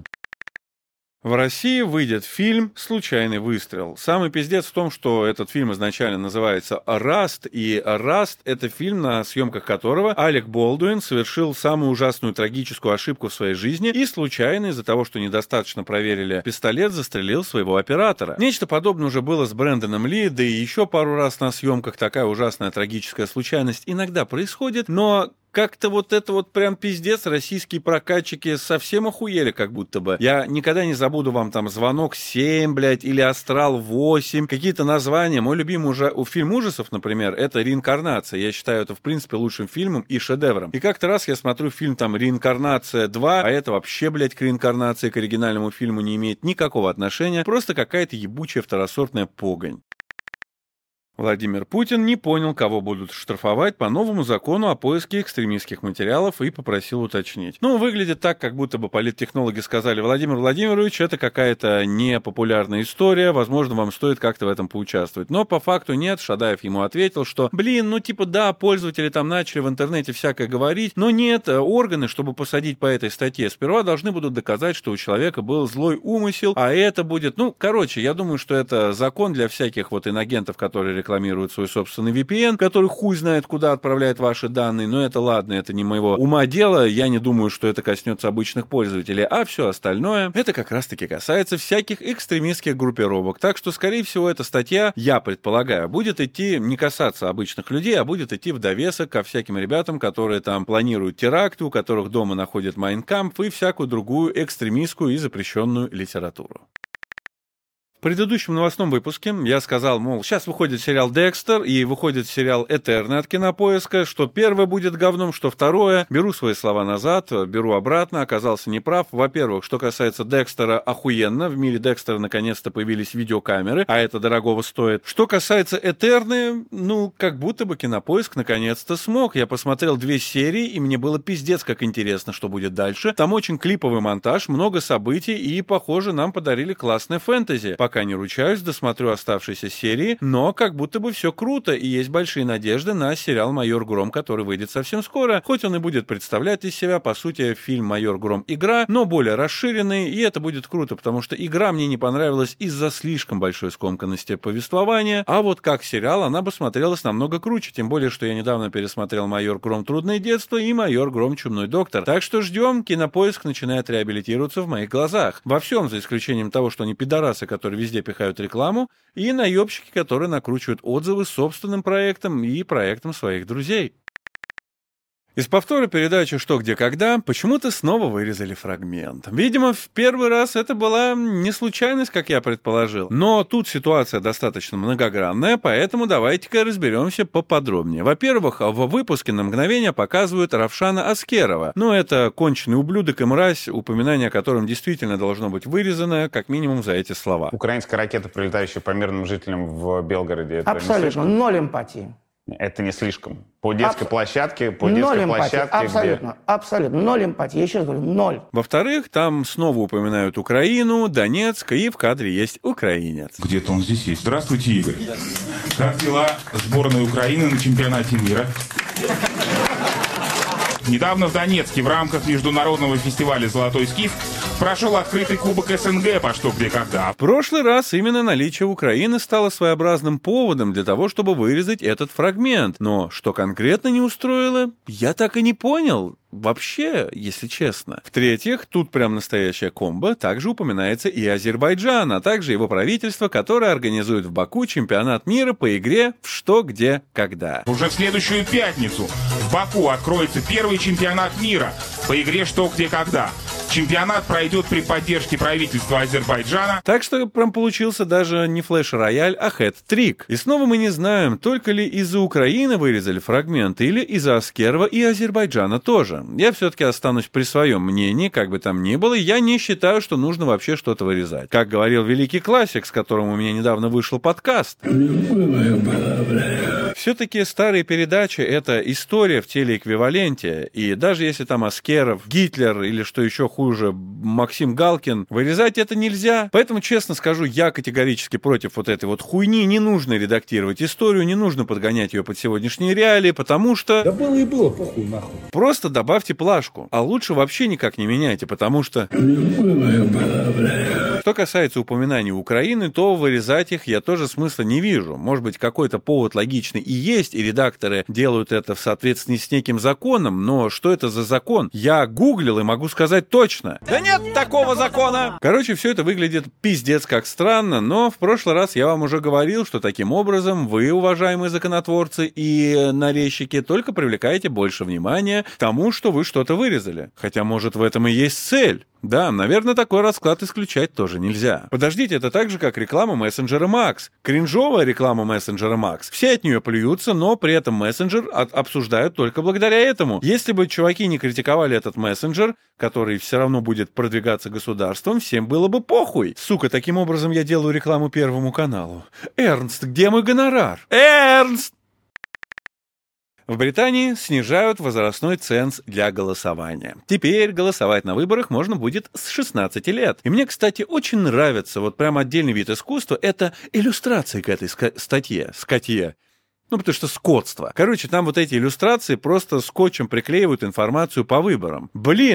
В России выйдет фильм «Случайный выстрел». Самый пиздец в том, что этот фильм изначально называется «Раст», и «Раст» — это фильм, на съемках которого Алек Болдуин совершил самую ужасную трагическую ошибку в своей жизни и случайно, из-за того, что недостаточно проверили пистолет, застрелил своего оператора. Нечто подобное уже было с Брэндоном Ли, да и еще пару раз на съемках такая ужасная трагическая случайность иногда происходит, но... Как-то вот это вот прям пиздец, российские прокатчики совсем охуели как будто бы. Я никогда не забуду вам там «Звонок 7», блядь, или «Астрал 8», какие-то названия. Мой любимый фильм ужасов, например, это «Реинкарнация». Я считаю это, в принципе, лучшим фильмом и шедевром. И как-то раз я смотрю фильм там «Реинкарнация 2», а это вообще, блядь, к реинкарнации, к оригинальному фильму не имеет никакого отношения. Просто какая-то ебучая второсортная погонь. Владимир Путин не понял, кого будут штрафовать по новому закону о поиске экстремистских материалов и попросил уточнить. Ну, выглядит так, как будто бы политтехнологи сказали: Владимир Владимирович, это какая-то непопулярная история, возможно, вам стоит как-то в этом поучаствовать. Но по факту нет, Шадаев ему ответил, что, ну типа да, пользователи там начали в интернете всякое говорить, но нет, органы, чтобы посадить по этой статье, сперва должны будут доказать, что у человека был злой умысел, а это будет, я думаю, что это закон для всяких вот инагентов, которые рекламируют свой собственный VPN, который хуй знает куда отправляет ваши данные, но это ладно, это не моего ума дело, я не думаю, что это коснется обычных пользователей, а все остальное, это как раз-таки касается всяких экстремистских группировок, так что, скорее всего, эта статья, я предполагаю, будет идти не касаться обычных людей, а будет идти в довесок ко всяким ребятам, которые там планируют теракты, у которых дома находят Mein Kampf и всякую другую экстремистскую и запрещенную литературу. В предыдущем новостном выпуске я сказал, мол, сейчас выходит сериал «Декстер» и выходит сериал «Этерны» от Кинопоиска, что первое будет говном, что второе. Беру свои слова назад, беру обратно, оказался неправ. Во-первых, что касается «Декстера», охуенно, в мире «Декстера» наконец-то появились видеокамеры, а это дорогого стоит. Что касается «Этерны», ну, как будто бы Кинопоиск наконец-то смог. Я посмотрел 2 серии, и мне было пиздец как интересно, что будет дальше. Там очень клиповый монтаж, много событий, и, похоже, нам подарили классное фэнтези. Пока не ручаюсь, досмотрю оставшиеся серии, но как будто бы все круто, и есть большие надежды на сериал «Майор Гром», который выйдет совсем скоро, хоть он и будет представлять из себя, по сути, фильм «Майор Гром. Игра», но более расширенный, и это будет круто, потому что игра мне не понравилась из-за слишком большой скомканности повествования, а вот как сериал она бы смотрелась намного круче, тем более, что я недавно пересмотрел «Майор Гром. Трудное детство» и «Майор Гром. Чумной доктор». Так что ждем, Кинопоиск начинает реабилитироваться в моих глазах. Во всем, за исключением того, что они пидорасы, которые везде пихают рекламу, и наебщики, которые накручивают отзывы собственным проектом и проектом своих друзей. Из повтора передачи «Что, где, когда» почему-то снова вырезали фрагмент. Видимо, в первый раз это была не случайность, как я предположил. Но тут ситуация достаточно многогранная, поэтому давайте-ка разберемся поподробнее. Во-первых, в выпуске на мгновение показывают Равшана Аскерова. Ну, это конченый ублюдок и мразь, упоминание о котором действительно должно быть вырезано, как минимум за эти слова. Украинская ракета, прилетающая по мирным жителям в Белгороде, это абсолютно, ноль эмпатии. Это не слишком. По детской площадке, абсолютно, ноль эмпатии. Я еще раз говорю, ноль. Во-вторых, там снова упоминают Украину, Донецк, и в кадре есть украинец. Где-то он здесь есть. Здравствуйте, Игорь. Как дела сборной Украины на чемпионате мира? Недавно в Донецке в рамках международного фестиваля «Золотой скиф» прошел открытый кубок СНГ по «Что, где, когда». В прошлый раз именно наличие Украины стало своеобразным поводом для того, чтобы вырезать этот фрагмент. Но что конкретно не устроило, я так и не понял. Вообще, если честно. В-третьих, тут прям настоящая комбо, также упоминается и Азербайджан, а также его правительство, которое организует в Баку чемпионат мира по игре в «Что, где, когда». Уже в следующую пятницу в Баку откроется первый чемпионат мира по игре «Что, где, когда». Чемпионат пройдет при поддержке правительства Азербайджана. Так что прям получился даже не флеш-рояль, а хэт-трик. И снова мы не знаем, только ли из-за Украины вырезали фрагмент, или из-за Аскерова и Азербайджана тоже. Я все-таки останусь при своем мнении, как бы там ни было, я не считаю, что нужно вообще что-то вырезать. Как говорил великий классик, с которым у меня недавно вышел подкаст. Все-таки старые передачи — это история в телеэквиваленте, и даже если там Аскеров, Гитлер или, что еще хуже, Максим Галкин, вырезать это нельзя. Поэтому, честно скажу, я категорически против вот этой вот хуйни. Не нужно редактировать историю, не нужно подгонять ее под сегодняшние реалии, потому что... Да было и было, похуй нахуй. Просто добавьте плашку, а лучше вообще никак не меняйте, потому что... Что касается упоминаний Украины, то вырезать их я тоже смысла не вижу. Может быть, какой-то повод логичный и есть, и редакторы делают это в соответствии с неким законом, но что это за закон? Я гуглил и могу сказать точно. Да нет такого закона! Короче, все это выглядит пиздец как странно, но в прошлый раз я вам уже говорил, что таким образом вы, уважаемые законотворцы и нарезчики, только привлекаете больше внимания к тому, что вы что-то вырезали. Хотя, может, в этом и есть цель. Да, наверное, такой расклад исключать тоже нельзя. Подождите, это так же, как реклама мессенджера Макс. Кринжовая реклама мессенджера Макс. Все от нее плюются, но при этом мессенджер обсуждают только благодаря этому. Если бы чуваки не критиковали этот мессенджер, который все равно будет продвигаться государством, всем было бы похуй. Сука, таким образом я делаю рекламу Первому каналу. Эрнст, где мой гонорар? Эрнст! В Британии снижают возрастной ценз для голосования. Теперь голосовать на выборах можно будет с 16 лет. И мне, кстати, очень нравится вот прям отдельный вид искусства — это иллюстрации к этой статье. Ну, потому что скотство. Короче, там вот эти иллюстрации просто скотчем приклеивают информацию по выборам. Блин!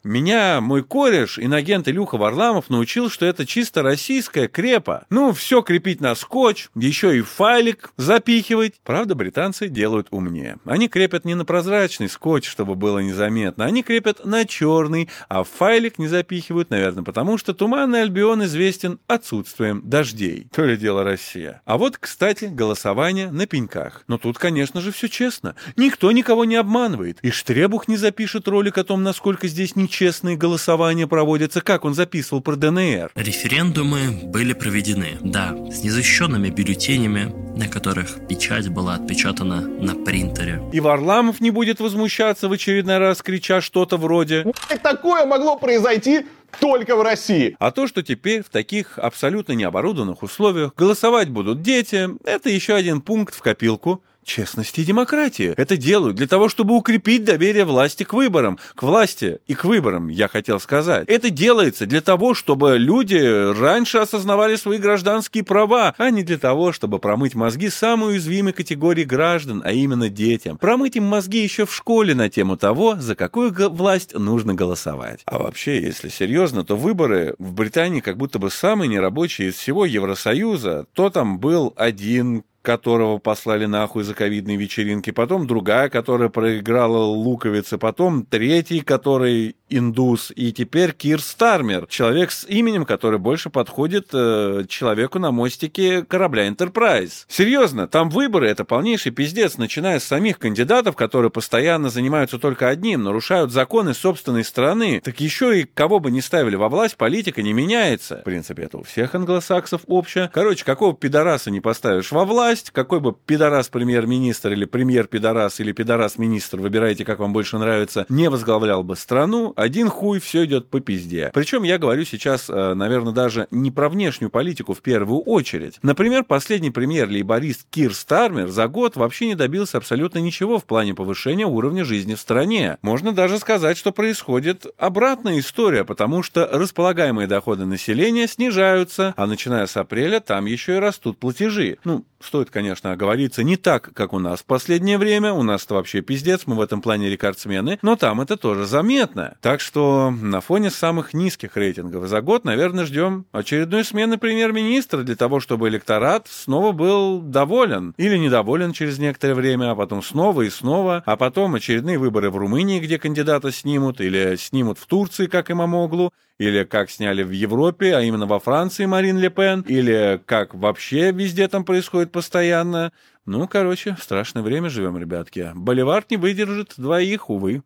Меня мой кореш, инагент Илюха Варламов, научил, что это чисто российская крепа. Ну, все крепить на скотч, еще и файлик запихивать. Правда, британцы делают умнее. Они крепят не на прозрачный скотч, чтобы было незаметно. Они крепят на черный, а файлик не запихивают, наверное, потому что Туманный Альбион известен отсутствием дождей. То ли дело Россия. А вот, кстати, голосование на пеньках. Но тут, конечно же, все честно. Никто никого не обманывает. И Штребух не запишет ролик о том, насколько здесь нечестные голосования проводятся, как он записывал про ДНР. Референдумы были проведены, да, с незащищенными бюллетенями, на которых печать была отпечатана на принтере. И Варламов не будет возмущаться в очередной раз, крича что-то вроде «Такое могло произойти только в России». А то, что теперь в таких абсолютно необорудованных условиях голосовать будут дети, это еще один пункт в копилку честности и демократии. Это делают для того, чтобы укрепить доверие власти к выборам. К власти и к выборам, я хотел сказать. Это делается для того, чтобы люди раньше осознавали свои гражданские права, а не для того, чтобы промыть мозги самой уязвимой категории граждан, а именно детям. Промыть им мозги еще в школе на тему того, за какую власть нужно голосовать. А вообще, если серьезно, то выборы в Британии как будто бы самые нерабочие из всего Евросоюза. То там был один, которого послали нахуй за ковидные вечеринки, потом другая, которая проиграла луковицы, потом третий, который индус, и теперь Кир Стармер, человек с именем, который больше подходит человеку на мостике корабля Enterprise. Серьезно, там выборы — это полнейший пиздец, начиная с самих кандидатов, которые постоянно занимаются только одним, нарушают законы собственной страны. Так еще и кого бы ни ставили во власть, политика не меняется. В принципе, это у всех англосаксов общее. Короче, какого пидораса не поставишь во власть, какой бы пидорас премьер-министр или премьер-пидорас или пидорас-министр, выбирайте, как вам больше нравится, не возглавлял бы страну, один хуй, все идет по пизде. Причем я говорю сейчас, наверное, даже не про внешнюю политику в первую очередь. Например, последний премьер-лейборист Кир Стармер за год вообще не добился абсолютно ничего в плане повышения уровня жизни в стране. Можно даже сказать, что происходит обратная история, потому что располагаемые доходы населения снижаются, а начиная с апреля там еще и растут платежи. Ну, стоит, конечно, оговориться, не так, как у нас в последнее время. У нас-то вообще пиздец, мы в этом плане рекордсмены, но там это тоже заметно. Так что на фоне самых низких рейтингов за год, наверное, ждем очередной смены премьер-министра для того, чтобы электорат снова был доволен. Или недоволен через некоторое время, а потом снова и снова. А потом очередные выборы в Румынии, где кандидата снимут, или снимут в Турции, как Имамоглу, или как сняли в Европе, а именно во Франции Марин Ле Пен, или как вообще везде там происходит постоянно. Ну, короче, в страшное время живем, ребятки. Боливар не выдержит двоих, увы.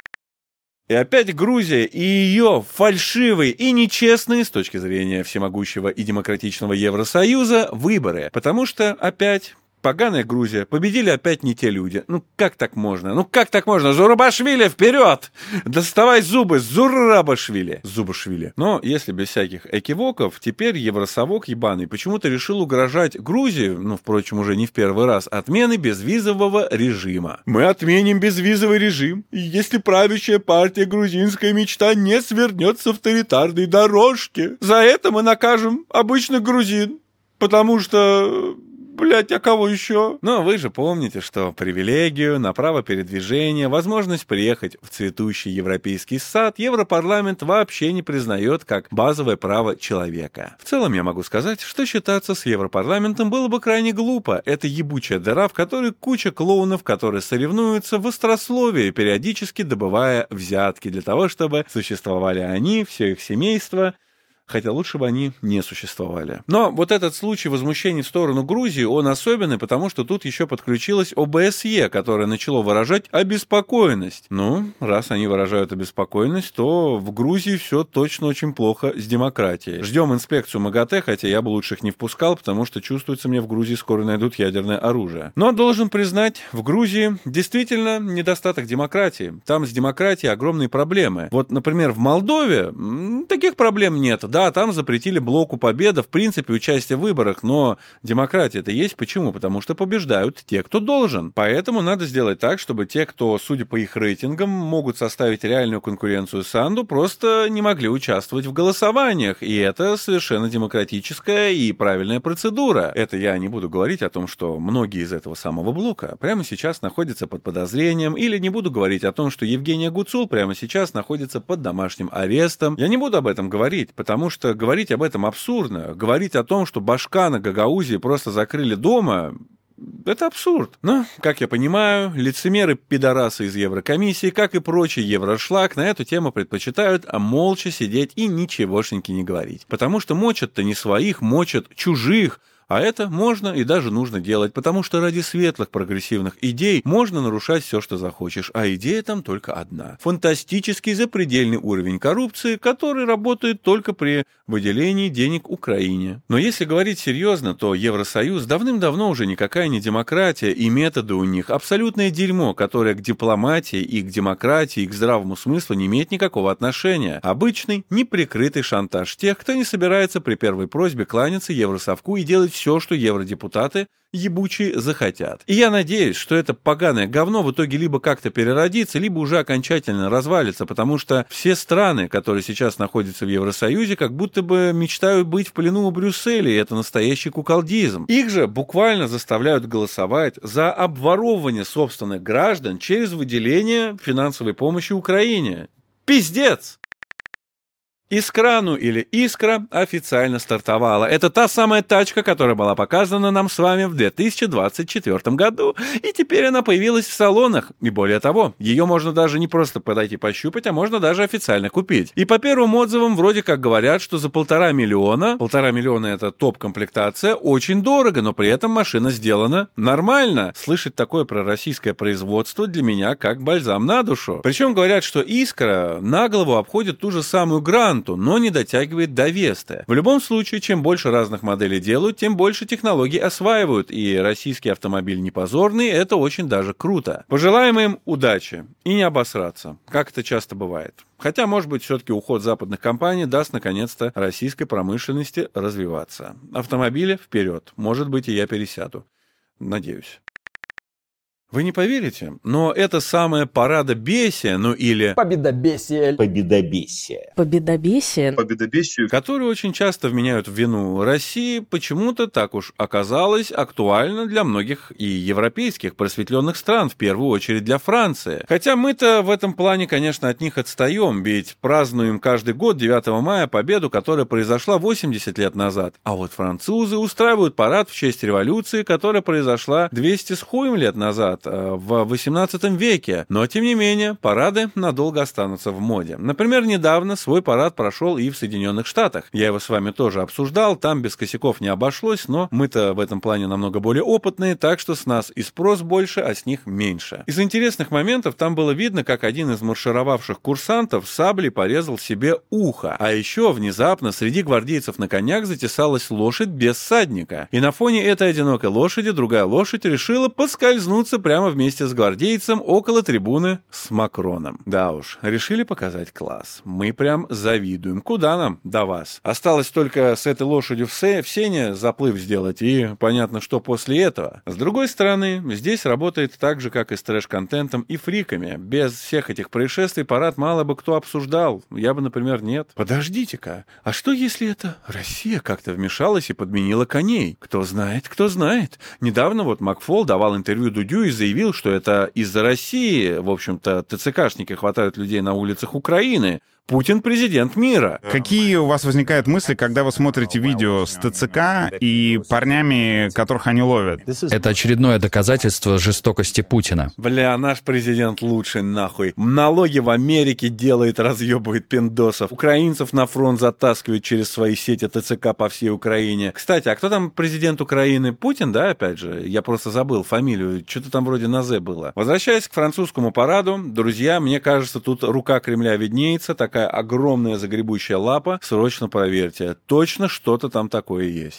И опять Грузия и ее фальшивые и нечестные, с точки зрения всемогущего и демократичного Евросоюза, выборы. Потому что опять поганая Грузия, победили опять не те люди. Ну как так можно? Ну как так можно? Зурабашвили, вперед! Доставай зубы, Зурабашвили. Зубашвили. Но если без всяких экивоков, теперь евросовок ебаный почему-то решил угрожать Грузии, ну, впрочем, уже не в первый раз, отмены безвизового режима. Мы отменим безвизовый режим, если правящая партия «Грузинская мечта» не свернет с авторитарной дорожки. За это мы накажем обычных грузин, потому что... Блять, а кого еще? Но вы же помните, что привилегию на право передвижения, возможность приехать в цветущий европейский сад Европарламент вообще не признает как базовое право человека. В целом я могу сказать, что считаться с Европарламентом было бы крайне глупо. Это ебучая дыра, в которой куча клоунов, которые соревнуются в острословии, периодически добывая взятки для того, чтобы существовали они, все их семейство. Хотя лучше бы они не существовали. Но вот этот случай возмущений в сторону Грузии, он особенный, потому что тут еще подключилась ОБСЕ, которое начало выражать обеспокоенность. Ну, раз они выражают обеспокоенность, то в Грузии все точно очень плохо с демократией. Ждем инспекцию МАГАТЭ, хотя я бы лучше их не впускал, потому что чувствуется мне, в Грузии скоро найдут ядерное оружие. Но должен признать, в Грузии действительно недостаток демократии. Там с демократией огромные проблемы. Вот, например, в Молдове таких проблем нет. Да, там запретили блоку Победа, в принципе, участие в выборах, но демократия-то есть. Почему? Потому что побеждают те, кто должен. Поэтому надо сделать так, чтобы те, кто, судя по их рейтингам, могут составить реальную конкуренцию Санду, просто не могли участвовать в голосованиях. И это совершенно демократическая и правильная процедура. Это я не буду говорить о том, что многие из этого самого блока прямо сейчас находятся под подозрением, или не буду говорить о том, что Евгения Гуцул прямо сейчас находится под домашним арестом. Я не буду об этом говорить, потому что говорить об этом абсурдно. Говорить о том, что Башкана Гагаузии просто закрыли дома... Это абсурд. Но, как я понимаю, лицемеры-пидорасы из Еврокомиссии, как и прочий еврошлак, на эту тему предпочитают молча сидеть и ничегошеньки не говорить. Потому что мочат-то не своих, мочат чужих. А это можно и даже нужно делать, потому что ради светлых прогрессивных идей можно нарушать все, что захочешь, а идея там только одна. Фантастический запредельный уровень коррупции, который работает только при выделении денег Украине. Но если говорить серьезно, то Евросоюз давным-давно уже никакая не демократия, и методы у них абсолютное дерьмо, которое к дипломатии и к демократии, и к здравому смыслу не имеет никакого отношения. Обычный, неприкрытый шантаж тех, кто не собирается при первой просьбе кланяться Евросовку и делать все, что евродепутаты ебучие захотят. И я надеюсь, что это поганое говно в итоге либо как-то переродится, либо уже окончательно развалится, потому что все страны, которые сейчас находятся в Евросоюзе, как будто бы мечтают быть в плену у Брюсселя, и это настоящий куколдизм. Их же буквально заставляют голосовать за обворовывание собственных граждан через выделение финансовой помощи Украине. Пиздец! Искрану или Искра официально стартовала. Это та самая тачка, которая была показана нам с вами в 2024 году. И теперь она появилась в салонах. И более того, ее можно даже не просто подойти пощупать, а можно даже официально купить. И по первым отзывам вроде как говорят, что за 1,5 миллиона, 1,5 миллиона это топ-комплектация, очень дорого, но при этом машина сделана нормально. Слышать такое про российское производство для меня как бальзам на душу. Причем говорят, что Искра на голову обходит ту же самую Гранту, но не дотягивает до Весты. В любом случае, чем больше разных моделей делают, тем больше технологий осваивают, и российский автомобиль не позорный, это очень даже круто. Пожелаем им удачи и не обосраться, как это часто бывает. Хотя, может быть, все-таки уход западных компаний даст, наконец-то, российской промышленности развиваться. Автомобили вперед. Может быть, и я пересяду. Надеюсь. Вы не поверите, но это самое парадобесие, ну или... Победобесие. Победобесие, которую очень часто вменяют в вину России, почему-то так уж оказалось актуально для многих и европейских просветленных стран, в первую очередь для Франции. Хотя мы-то в этом плане, конечно, от них отстаем, ведь празднуем каждый год 9 мая победу, которая произошла 80 лет назад. А вот французы устраивают парад в честь революции, которая произошла 200 с хуем лет назад, в 18 веке. Но, тем не менее, парады надолго останутся в моде. Например, недавно свой парад прошел и в Соединенных Штатах. Я его с вами тоже обсуждал, там без косяков не обошлось, но мы-то в этом плане намного более опытные, так что с нас и спрос больше, а с них меньше. Из интересных моментов там было видно, как один из маршировавших курсантов саблей порезал себе ухо. А еще внезапно среди гвардейцев на конях затесалась лошадь без всадника. И на фоне этой одинокой лошади другая лошадь решила поскользнуться прямо вместе с гвардейцем около трибуны с Макроном. Да уж, решили показать класс. Мы прям завидуем. Куда нам до вас? Осталось только с этой лошадью в Сене заплыв сделать, и понятно, что после этого. С другой стороны, здесь работает так же, как и с трэш-контентом и фриками. Без всех этих происшествий парад мало бы кто обсуждал. Я бы, например, нет. Подождите-ка, а что если это Россия как-то вмешалась и подменила коней? Кто знает, кто знает. Недавно вот Макфол давал интервью Дудю и заявил, что это из-за России, в общем-то, ТЦКшники хватают людей на улицах Украины. Путин президент мира. Какие у вас возникают мысли, когда вы смотрите видео с ТЦК и парнями, которых они ловят? Это очередное доказательство жестокости Путина. Бля, наш президент лучший нахуй. Налоги в Америке делает, разъебывает пиндосов. Украинцев на фронт затаскивает через свои сети ТЦК по всей Украине. Кстати, а кто там президент Украины? Путин, да, опять же? Я просто забыл фамилию. Что-то там вроде на «З» было. Возвращаясь к французскому параду, друзья, мне кажется, тут рука Кремля виднеется, такая огромная загребущая лапа, срочно проверьте. Точно что-то там такое есть.